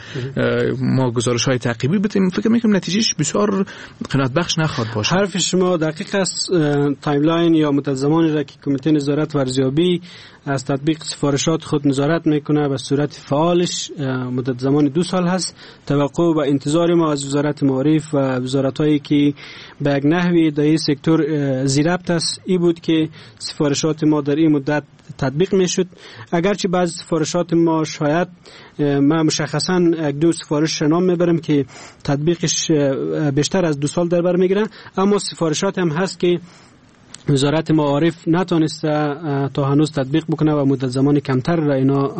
ما گزارش های تعقیبی بدیم، فکر میکنم نتیجهش بسیار قناعت بخش نخواهد باشه. حرف شما دقیق است. تایملاین یا مدت زمانی را که کمیته نظارت و ارزیابی از تطبیق سفارشات خود نظارت میکنه به صورت فعالش مدت زمان دو سال هست. توقع و انتظار ما از وزارت معارف و وزارت‌هایی که به یک نحوی در این سکتور زیربط است ای بود که سفارشات ما در این مدت تطبیق میشد. اگرچه بعض سفارشات ما شاید ما مشخصا یک دو سفارش نام میبرم که تطبیقش بیشتر از دو سال در بر میگیره، اما سفارشات هم هست که وزارت معارف نتونسته تا هنوز تطبیق بکنه و مدت زمان کمتر را اینا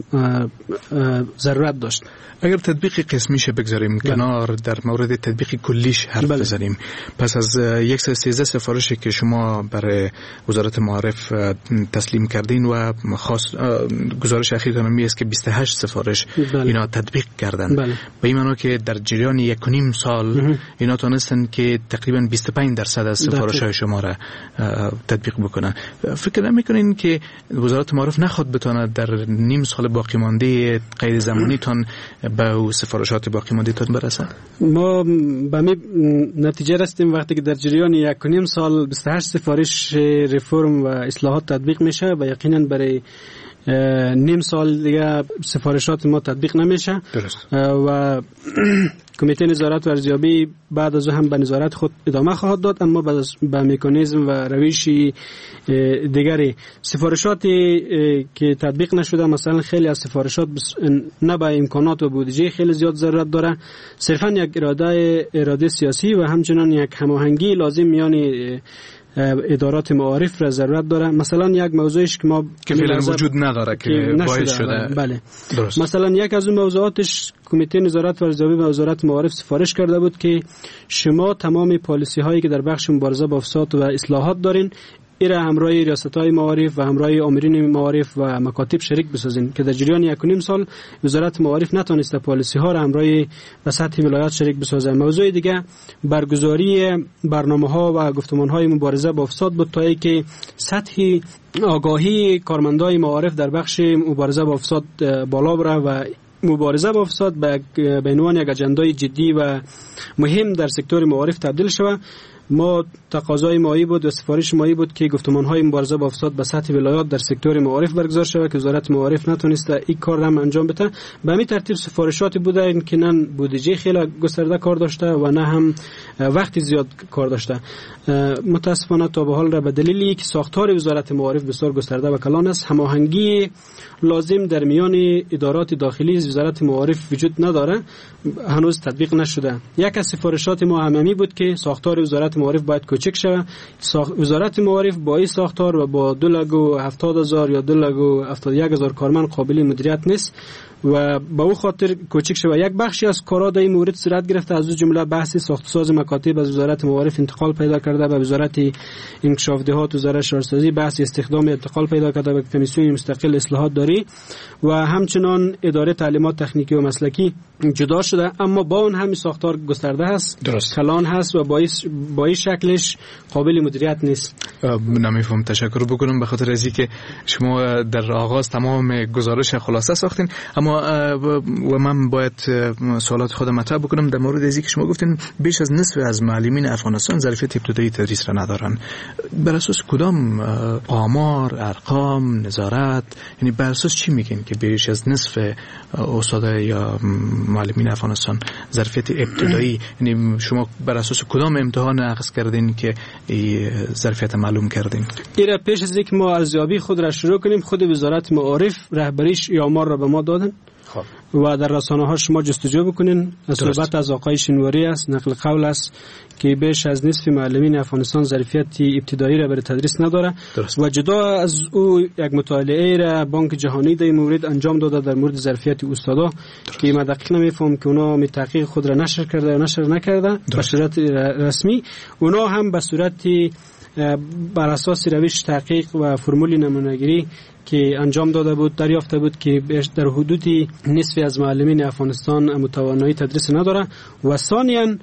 ضرورت داشت. اگر تطبیق قسمیش بگذاریم بله. کنار، در مورد تطبیق کلیش حرف بله. بزنیم، پس از یک سه سیزده سفارشی که شما برای وزارت معارف تسلیم کردین و خاص گزارش اخیرتان می است که بیست و هشت سفارش بله. اینا تطبیق کردن بله. به این معنی که در جریان یک و نیم سال مه. اینا تونستن که تقریبا بیست و پنج درصد از سفارش های شما را تطبیق بکنن. فکر نمی‌کنین که وزارت معارف نخواد بتونه در نیم سال باقی مانده قید زمانی تان به سفارشات باقی مانده تان برسه؟ ما به می نتیجه رسیدیم وقتی که در جریان یک و نیم سال بیست و هشت سفارش رفرم و اصلاحات تطبیق میشه و یقینا برای نیم سال دیگه سفارشات ما تطبیق نمیشه درست. و کمیته نظارت و ارزیابی بعد از هم به نظارت خود ادامه خواهد داد، اما به مکانیزم و روش دیگری. سفارشات که تطبیق نشده، مثلا خیلی از سفارشات نه به امکانات و بودجه خیلی زیاد ضرورت داره، صرفا یک اراده اراده سیاسی و همچنان یک هماهنگی لازم میان ادارات معارف را ضرورت داره. مثلا یک موضوعش که ما که فعلا وجود نداره که باعث شده بله. درست. مثلا یک از اون موضوعاتش کمیته نظارت و ارزیابی و وزارت معارف سفارش کرده بود که شما تمام پالیسی هایی که در بخش مبارزه با فساد و اصلاحات دارین ایره همراه ریاست‌های معارف و همراه آمرین معارف و مکاتب شریک بسازین، که در جریان یک و نیم سال وزارت معارف نتونسته پالیسی ها را همراه به سطح ولایت شریک بسازه. موضوع دیگه برگزاری برنامه‌ها و گفتمان‌های مبارزه با فساد بود تا اینکه سطح آگاهی کارمندای معارف در بخش مبارزه با فساد بالا بره و مبارزه با فساد به عنوان یک اجندای جدی و مهم در سکتور معارف تبدیل شود. ما تقاضای مایی بود و سفارش مایی بود که گفتمان‌های مبارزه با فساد به سطح ولایات در سکتور معارف برگزار شود که وزارت معارف نتونسته این کار را انجام بده. به همین ترتیب سفارشاتی بوده که نه بودجه خیلی گسترده کار داشته و نه هم وقت زیاد کار داشته. متاسفانه تا به حال را به دلیلی که ساختار وزارت معارف بسیار گسترده و کلان است، هماهنگی لازم در میان ادارات داخلی وزارت معارف وجود نداره، هنوز تطبیق نشده. یک از سفارشات ما هممی بود که ساختار وزارت معارف باید کوچک شود. وزارت معارف با این ساختار و با دو لگو هفتاد هزار یا دو لگو هفتاد و یک هزار کارمند قابل مدیریت نیست و با او خاطر کوچک شود. یک بخشی از کارا در این مورد صورت گرفته، از جمله بحث ساخت ساز مکاتب از وزارت معارف انتقال پیدا کرده به وزارت انکشاف دهات، وزارت شهرسازی بحث استخدام انتقال پیدا کرده به کمیسیون مستقل اصلاحات داری و همچنان اداره تعلیمات تکنیکی و مسلکی جدا شده، اما با اون همین ساختار گسترده است، درست کلان هست و با این شکلش قابل مدیریت نیست. نمیفهم. تشکر بکنم به خاطر ازی که شما در آغاز تمام گزارش خلاصه ساختین، اما و من باید سوالات خودم مطرح بکنم در مورد ازی که شما گفتین بیش از نصف از معلمین افغانستان ظرفیت ابتدایی تدریس را ندارن. بر اساس کدام آمار، ارقام، نظارت، یعنی بر اساس چی میگین که بیش از نصف استادای یا معلمین افغانستان ظرفیت ابتدایی، یعنی شما بر اساس کدام امتحان اخذ کردین که ظرفیت معلوم کردین؟ ایره پیش از اینکه ما ارزیابی خود را شروع کنیم خود وزارت معارف رهبریش این آمار را به ما دادن و در رسانه ها شما جستجو بکنین. صحبت از آقای شینواری است، نقل قول است که بیش از نصف معلمین افغانستان ظرفیت ابتدایی را برای تدریس نداره درست. و جدا از او یک مطالعه را بانک جهانی در این مورد انجام داده در مورد ظرفیت استادا که ما دقیق نمیفهم که اونا می تحقیق خود را نشر کرده یا نشر نکرده به صورت رسمی. اونا هم به صورت بر اساس روش تحقیق و فرمول نمونه‌گیری که انجام داده بود دریافته بود که در حدود نصف از معلمین افغانستان متوانایی تدریس نداره و ثانیاً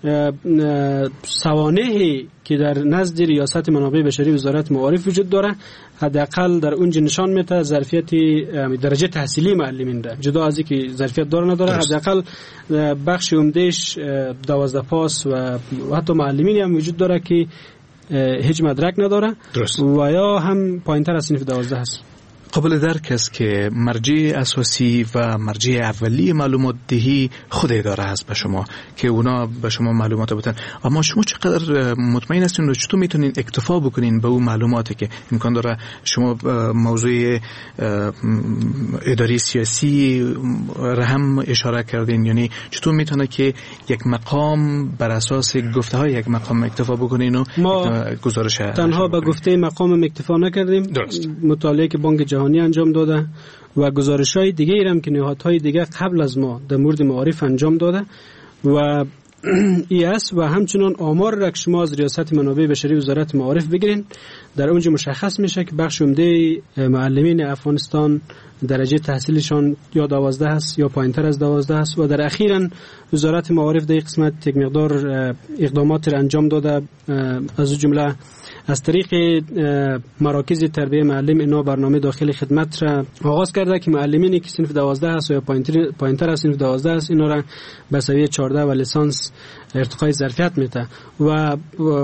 سوانحی که در نزد ریاست منابع بشری وزارت معارف وجود داره حداقل در اونجا نشان میده ظرفیت درجه تحصیلی معلمین ده جدا از اینکه ظرفیت داره نداره حداقل بخش عمدهش دوازده پاس و حتی معلمین هم وجود داره که هیچ مدرک نداره درست. و یا هم پایینتر از صنف دوازده هست. قابل درک است که مرجع اساسی و مرجع اولی معلومات دهی خود اداره هست به شما که اونا به شما معلومات بدن، اما شما چقدر مطمئن هستین و چطور میتونین اکتفا بکنین به اون معلوماتی که امکان داره شما موضوع اداری سیاسی را هم اشاره کردین، یعنی چطور میتونه که یک مقام بر اساس گفته های یک مقام اکتفا بکنین و ما گزارش تنها به گفته مقام اکتفا نکردیم درست. مطالعه که بانک جهانی انجام داده و گزارش‌های دیگه ای هم که نهادهای دیگه قبل از ما در مورد معارف انجام داده و ای اس و همچنان آمار را که شما از ریاست منابع بشری وزارت معارف بگیرین در اونجا مشخص میشه که بخش عمده معلمین افغانستان درجه تحصیلشان یا دوازده هست یا پایینتر از دوازده هست و در اخیراً وزارت معارف در قسمت یک مقدار اقدامات را انجام داده، از جمله از طریق مراکز تربیه معلم اینا برنامه داخل خدمت را آغاز کرده که معلمینی که صنف دوازده هست یا پایینتر از صنف دوازده هست اینا را به سویه چهارده و لیسانس ارتقای ظرفیت میده و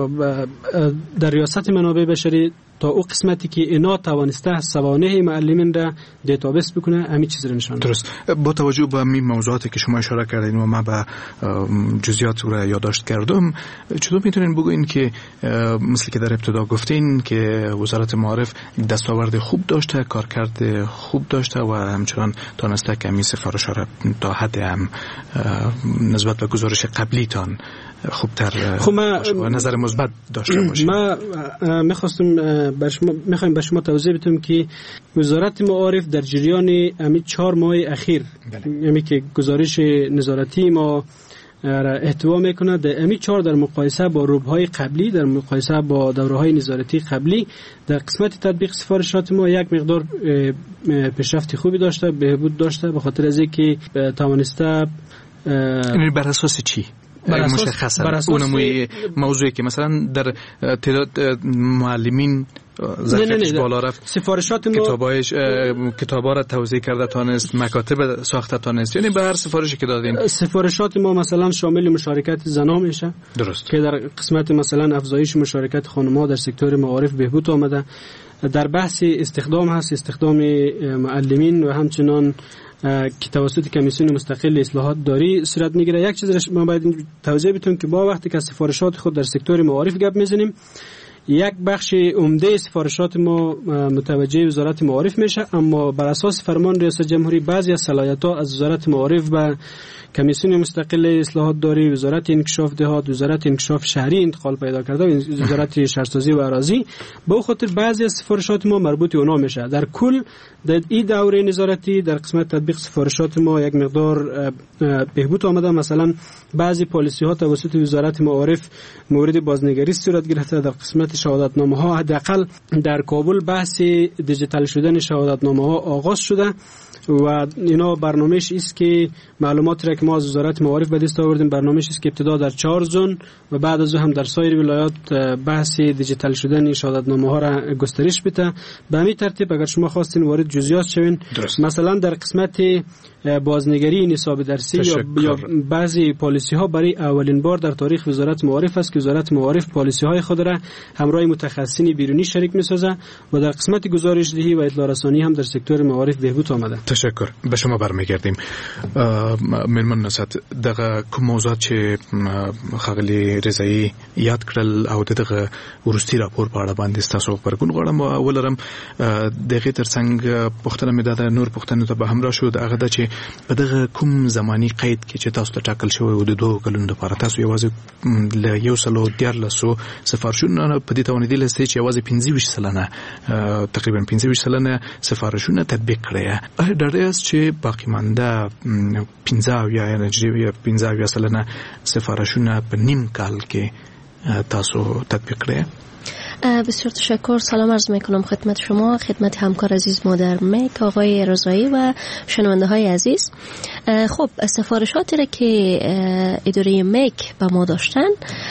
در ریاست منابع بشری تا او قسمتی که اینا توانسته سوانح معلمین را دیتابیس بکنه همین چیز رو نشان درست. با توجه به این موضوعاتی که شما اشاره کردین و من به جزئیات رو یادداشت کردم، چطور میتونین بگوین که مثل که در ابتدا گفتین که وزارت معارف دستاورد خوب داشته، کارکرد خوب داشته و همچنان تانسته که همین سفارش‌ها را تا حد هم نسبت به گزارش قبلی تان خوبتر خب ما نظر مثبت داشته باشیم. ما میخواستم بر شما میخوایم به شما توضیح بدم که وزارت معارف در جریان همین چهار ماه اخیر یعنی که گزارش نظارتی ما احتوا میکنه در همین چهار در مقایسه با روبهای قبلی، در مقایسه با دوره‌های نظارتی قبلی در قسمت تطبیق سفارشات ما یک مقدار پیشرفت خوبی داشته، بهبود داشته به خاطر از اینکه توانسته. یعنی بر اساس چی؟ مشخصا اونم موضوعی که مثلا در تعداد معلمین ظرفیتش بالا رفت، سفارشات ما کتابایش کتابا را توزیع کرده تانست، مکاتب ساخته تانست، یعنی به هر سفارشی که دادین. سفارشات ما مثلا شامل مشارکت زنها میشه درست که در قسمت مثلا افزایش مشارکت خانم‌ها در سکتور معارف بهبود آمده، در بحث استخدام هست، استخدام معلمین و همچنان که توسط کمیسیون مستقل اصلاحات داری صورت میگیره. یک چیز ما باید توضیح بدیم که با وقتی که سفارشات خود در سکتور معارف گپ میزنیم یک بخش عمده سفارشات ما متوجه وزارت معارف میشه، اما بر اساس فرمان ریاست جمهوری بعضی از صلاحیت‌ها از وزارت معارف به کمیسیون مستقل اصلاحات داری، وزارت انکشاف دهات، وزارت انکشاف شهری انتقال پیدا کرده و وزارت شهرسازی و اراضی. به خاطر بعضی از سفارشات ما مربوط اونا میشه. در کل در این دوره نظارتی در قسمت تطبیق سفارشات ما یک مقدار بهبود آمده. مثلا بعضی پالیسی ها توسط وزارت معارف مورد بازنگری صورت گرفته. در قسمت شهادتنامه ها حداقل در کابل بحث دیجیتال شدن شهادتنامه ها آغاز شده و اینا برنامه‌اش است که معلوماتی را که ما از وزارت معارف به دست آوردیم برنامه‌اش است که ابتدا در چهار زون و بعد از اون هم در سایر ولایات بحث دیجیتال شدن شهادتنامه ها را گسترش بده. به همین ترتیب اگر شما خواستین وارد جزئیات شوین، مثلا در قسمت بازنگری نصاب درسی یا, یا بعضی پالیسی ها برای اولین بار در تاریخ وزارت معارف است که وزارت معارف پالیسی های خود را همراه متخصصین بیرونی شریک می‌سازه و در قسمت گزارش‌دهی و اطلاع رسانی هم در سکتور معارف بهبود آمده. تشکر. به شما برمیگردیم. ملمن نصد دغه کوم موضوعات چې خغلی رضایی یاد کړل او دغه ورستی راپور په اړه باندې تاسو خبرګون غواړم. ولرم دغه ترڅنګ پښتنه مې د نور پښتنو ته به هم را شو دغه د چې په دغه کوم زمانی قید کې چې تاسو ته ټاکل شوی و د دوه کلونو لپاره تاسو یوازې له یو سلو دیارلسو سفارشونه په دې توانیدل لسته چې یوازې پنځه ویشت سلنه تقریبا پنځه ویشت سلنه سفارشونه تطبیق کړی. ډېر است چې باقی مانده پنځه یا نجری پنځه یا سلنه سفارشونه په نیم کال کې تاسو تطبیق کړی. بسیار تشکر. سلام عرض میکنم خدمت شما، خدمت همکار عزیز ما در میک آقای رضایی و شنونده های عزیز. خب سفارشاتی را که اداره میک به ما داشتن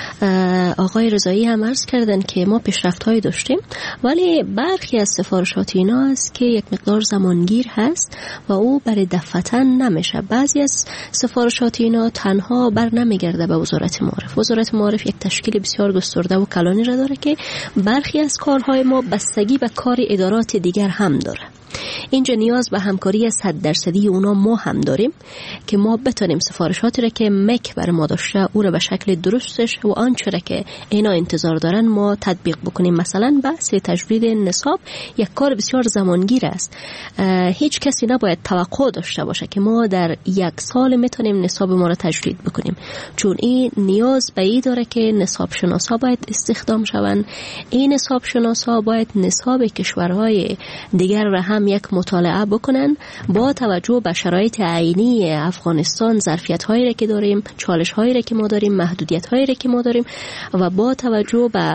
آقای رضایی هم عرض کردن که ما پیشرفت های داشتیم، ولی برخی از سفارشات اینا است که یک مقدار زمانگیر هست و او برای دفتن نمیشه. بعضی از سفارشات اینا تنها بر نمیگرده به وزارت معارف. وزارت معارف یک تشکیل بسیار گسترده و کلانی را داره که برخی از کارهای ما بستگی به کار ادارات دیگر هم داره. اینجا نیاز به همکاری صد درصدی اونا ما هم داریم که ما بتونیم سفارشاتی را که مک بر ما داشته او را به شکل درستش و آنچه را که اینا انتظار دارن ما تطبیق بکنیم. مثلا بحث تجدید نصاب یک کار بسیار زمانگیر است. هیچ کسی نباید توقع داشته باشه که ما در یک سال میتونیم نصاب ما را تجدید بکنیم، چون این نیاز به این داره که نصاب شناسا باید استخدام شوند. این نصاب شناسا باید نصاب کشورهای دیگر را هم یک مطالعه بکنن با توجه به شرایط عینی افغانستان، ظرفیت‌هایی را که داریم، چالش‌هایی را که ما داریم، محدودیت‌هایی را که ما داریم و با توجه به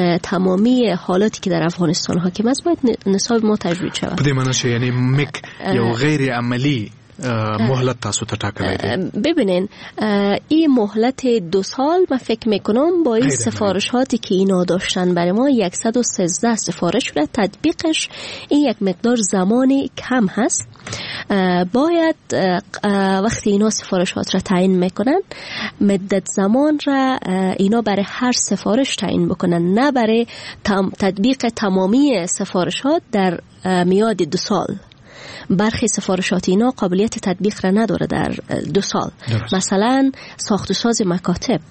تمامی حالاتی که در افغانستان حاکم است باید نصاب ما تجدید شود. بده منش یعنی مک یا غیر عملی مهلت تاسو ته ټاکلی دی. ببینین این مهلت دو سال من فکر میکنم با این سفارشاتی که اینا داشتن برای ما صد و سیزده سفارش را تطبیقش این یک مقدار زمانی کم هست. باید وقتی اینا سفارشات را تعیین میکنن مدت زمان را اینا برای هر سفارش تعیین بکنن، نه برای تطبیق تمامی سفارشات در میاد دو سال. برخی سفارشات اینا قابلیت تطبیق را نداره در دو سال. درست. مثلا ساخت و ساز مکاتب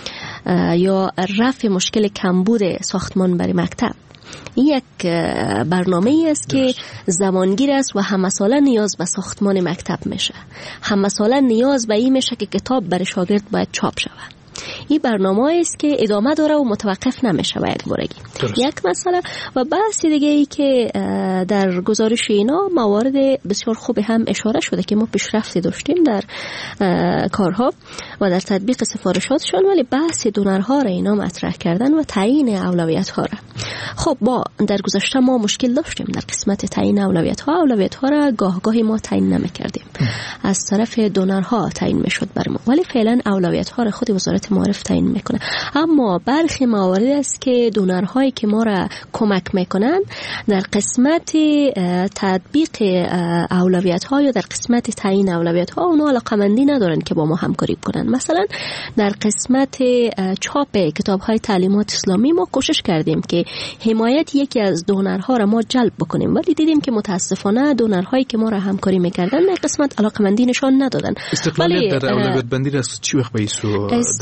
یا رفع مشکل کمبود ساختمان برای مکتب، این یک برنامه است که زمانگیر است و همه ساله نیاز به ساختمان مکتب میشه، همه ساله نیاز به این میشه که کتاب برای شاگرد باید چاپ شود. این برنامه است که ادامه داره و متوقف نمیشه و یک بارگی. یک مسئله و بحث دیگه ای که در گزارش اینا موارد بسیار خوب هم اشاره شده که ما پیشرفتی داشتیم در کارها و در تطبیق سفارشاتشون، ولی بحث دونرها را اینا مطرح کردن و تعیین اولویت ها را. خب با در گذشته ما مشکل داشتیم در قسمت تعیین اولویت ها. اولویت ها را گاه گاهی ما تعیین نمیکردیم، از طرف دونرها تعیین میشد بر ما، ولی فعلا اولویت ها را خود وزارت معارف تعیین میکنه. اما برخی موارد است که دونرهایی که ما را کمک میکنن در قسمت تطبیق اولویت ها یا در قسمت تعیین اولویت ها اونا علاقمندی ندارن که با ما همکاری کنن. مثلا در قسمت چاپ کتاب های تعلیمات اسلامی ما کوشش کردیم که حمایت یکی از دونرها را ما جلب بکنیم، ولی دیدیم که متاسفانه دونرهایی که ما را همکاری میکردن در قسمت علاقمندی نشان ندادن. استقلالیت در اولویت بندی است چی وقت به ایسو استقلالیت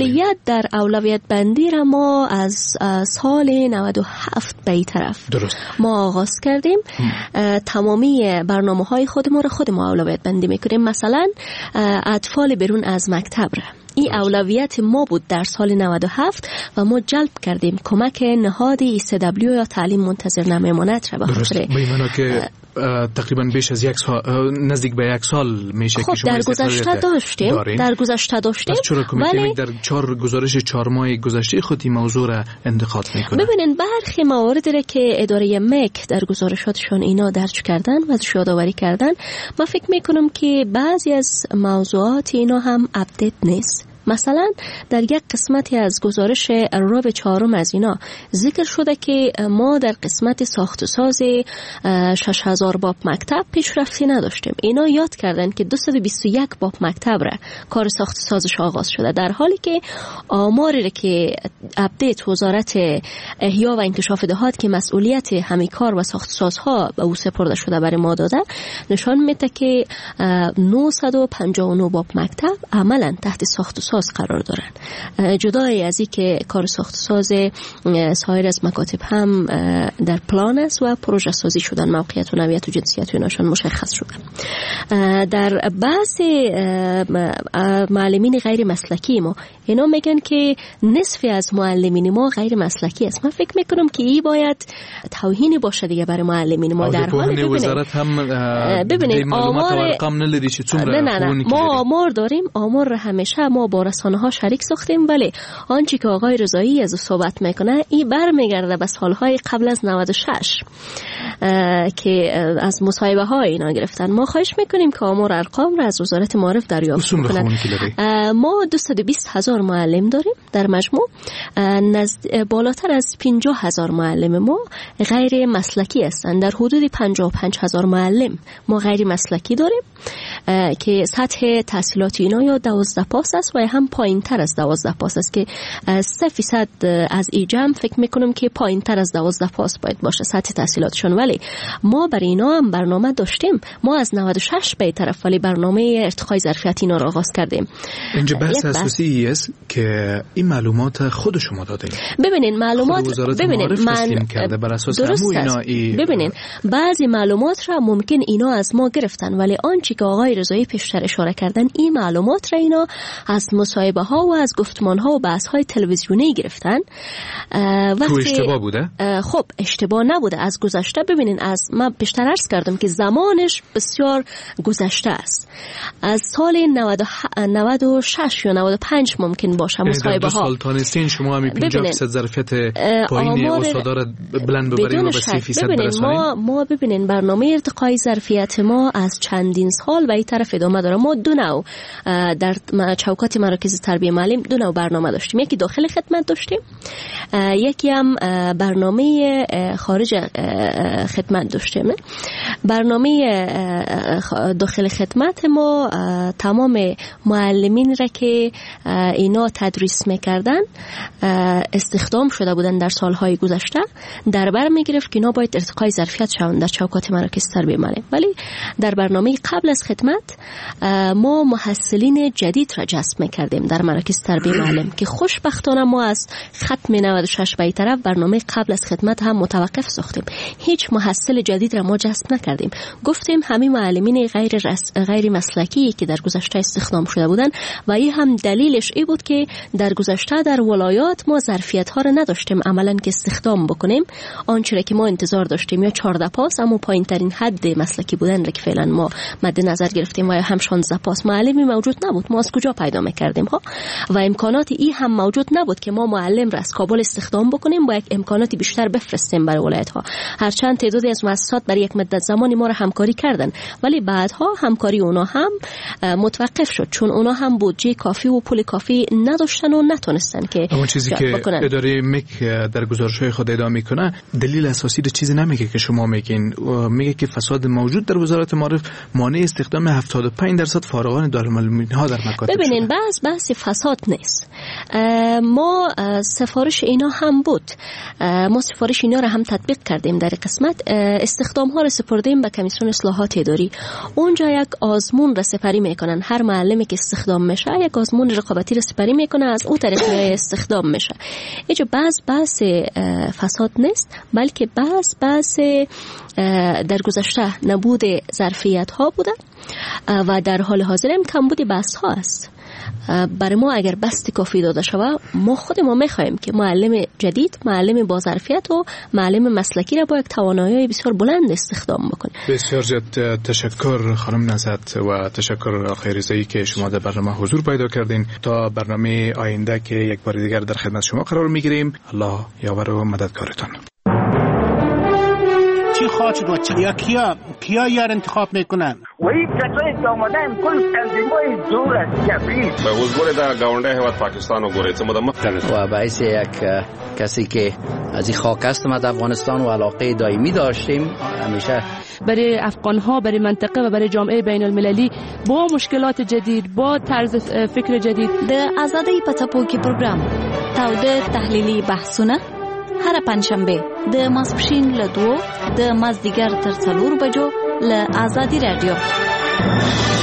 فعالیت در اولویت بندی را ما از سال نود و هفت به طرف درست. ما آغاز کردیم. تمامی برنامه های خود ما را خود ما اولویت بندی میکنیم. مثلا اطفال بیرون از مکتب را، این اولویت ما بود در سال نود و هفت و ما جلب کردیم کمک نهاد ای سی دبلیو یا تعلیم منتظر نمیماند را به خاطر که تقریبا بیش از یک سال، نزدیک به یک سال میشه خب که شما در گذشته داشتیم دارین. در گذشته داشتیم ولی در چهار گزارش چهار ماه گذشته خود این موضوع را انتقاد میکنه. ببینین برخی موارد را که اداره مک در گزارشاتشون اینا درج کردن و یادآوری کردن، من فکر میکنم که بعضی از موضوعات اینا هم اپدیت نیست. مثلا در یک قسمتی از گزارش راب چهارم از اینا ذکر شده که ما در قسمت ساخت و ساز شش هزار باب مکتب پیشرفتی نداشتیم. اینا یاد کردن که دویست و بیست و یک باب مکتب را کار ساخت و سازش آغاز شده، در حالی که آماری که اپدیت وزارت احیا و انکشاف دهات که مسئولیت همین کار و ساخت و سازها به او سپرده شده برای ما داده نشان میده که نهصد و پنجاه و نه باب مکتب عملا تحت ساخت و ساز قرار دارن. جدای از این که کار ساخت ساز سایر از مکاتب هم در پلان است و پروژه سازی شدن، موقعیت و نوعیت و جنسیت و ایناشان مشخص شدن. در بحث معلمین غیر مسلکی ما اینا میگن که نصف از معلمین ما غیر مسلکی است. من فکر میکنم که این باید توهینی باشه دیگه برای معلمین ما. در حال وزارت هم ببینید آمار ارقام نداری چه چون نه نه نه. ما آمار داریم، آمار را همیشه ما با رسانه ها شریک ساختیم، ولی آنچه که آقای رضایی از صحبت میکنه این برمیگرده به سالهای قبل از نود و شش که از مصاحبه های اینا گرفتن. ما خواهش میکنیم که آمار ارقام را از وزارت معارف دریافت کنند. ما دویست و بیست هزار معلم داریم در مجموع، نزد بالاتر از پنجاه هزار معلم ما غیر مسلکی هستند. در حدود پنجاه و پنج هزار معلم ما غیر مسلکی داریم که سطح تحصیلات اینا یا دوازده پاس است و هم پایین تر از دوازده پاس است که سه فیصد از این جمع فکر میکنم که پایین تر از دوازده پاس باید باشه سطح تحصیلاتشون. ولی ما برای اینا هم برنامه داشتیم. ما از نود و شش به طرف ولی برنامه ارتقای ظرفیت اینا را آغاز کردیم. اینجا بحث اساسی است که این معلومات خود شما دادین. ببینین معلومات ببینین من کرده بر اساس اینا ای... ببینین بعضی معلومات را ممکن اینا از ما گرفتن، ولی آنچه که آقای رضایی پیشتر اشاره کردن این معلومات را اینا از مصاحبه ها و از گفتمان ها و بحث های تلویزیونی گرفتن. وقتی اشتباه بوده؟ خب اشتباه نبوده. از گذشته ببینین، از من پیشتر عرض کردم که زمانش بسیار گذشته است. از سال نود و شش یا نود و پنج ممکن باشه مصاحبه ها. سال تانستین شما هم پنجاه درصد ظرفیت پایین استادا را بلند ببرید و به سی درصد برسونید. ما ما ببینین برنامه ارتقای ظرفیت ما از چندین سال به این طرف ادامه داره. ما دو نوع در چوکات مراکز تربیت معلم دو نوع برنامه داشتیم. یکی داخل خدمت داشتیم، یکی هم برنامه خارج خدمت داشتیم. برنامه داخل خدمت ما تمام معلمین را که اینا تدریس میکردن استخدام شده بودن در سالهای گذشته در بر میگرفت که اینا باید ارتقای ظرفیت شوند در چوکات مراکز تربیت معلم. ولی در برنامه قبل از خدمت ما محصلین جدید را جذب میکردیم در مراکز تربیت معلم که خوشبختانه ما از ختم نود و شش به طرف برنامه قبل از خدمت هم متوقف ساختیم. هیچ محصل جدید را ما جذب نکردیم. گفتیم همین معلمین غیر رس... غیر مسلکی که در گذشته استخدام شده بودن و این هم دلیلش ای بود که در گذشته در ولایات ما ظرفیت ها را نداشتیم عملاً که استخدام بکنیم. آنچه را که ما انتظار داشتیم یا چهارده پاس اما پایین ترین حد مسلکی بودن را که فعلا ما مد نظر گرفتیم و هم شانزده پاس معلمی موجود نبود. ما از کجا پیدا می‌کردیم ها؟ و امکانات این هم موجود نبود که ما معلم را از کابل استخدام بکنیم با یک امکاناتی بیشتر بفرستیم برای ولایت ها. هرچند تعدادی از مؤسسات برای یک مدت زمانی ما را همکاری کردن، ولی بعدها همکاری اونا هم متوقف شد چون اونا هم بودجه کافی و پول کافی نداشتن و نتونستن که اون چیزی که بکنن. اداره مک در گزارش‌های خود ادعا میکنه دلیل اساسی رو چیزی نمیگه که شما میگین، میگه که فساد موجود در وزارت معارف مانع استخدام هفتاد و پنج درصد فارغان دارالمعلمین ها در مکاتب. ببینین بحث بحث فساد نیست. ما سفارش اینا هم بود، ما سفارش اینا رو هم تطبیق کردیم. در قسمت استخدام ها رو سپردیم میریم به کمیسیون اصلاحات اداری. اونجا یک آزمون را سپری میکنن. هر معلمی که استخدام میشه یک آزمون رقابتی را سپری میکنه، از اون طریق استخدام میشه. اینجا بحث بحث فساد نیست، بلکه بحث بحث در گذشته نبود ظرفیت ها بوده و در حال حاضر هم کمبود بحث ها است. برای ما اگر بسط کافی داده شود، ما خود ما میخوایم که معلم جدید، معلم با ظرفیت و معلم مسلکی را با یک توانایی بسیار بلند استخدام بکنیم. بسیار زیاد تشکر خانم نزهت و تشکر آقای رضایی که شما در برنامه حضور پیدا کردین. تا برنامه آینده که یک بار دیگر در خدمت شما قرار میگیریم، الله یاور و مددکارتان. چی خواهد شد یا کیا کیا یار انتخاب میکنن و این کسایی که آمدن کل تنظیمای دور از جبریل به حضور در گاونده هیواد پاکستان و گوریت مدمت و باعث یک کسی که از این خاک است ما در افغانستان و علاقه دائمی داشتیم همیشه برای افغان ها، برای منطقه و برای جامعه بین المللی با مشکلات جدید، با طرز فکر جدید. د آزادۍ په څپو کې پروګرام تاوده تحلیلي بحثونه هر پنځشنبه د ماسپښین له دوه د مازدیګر تر څلور بجو له آزادي رادیو.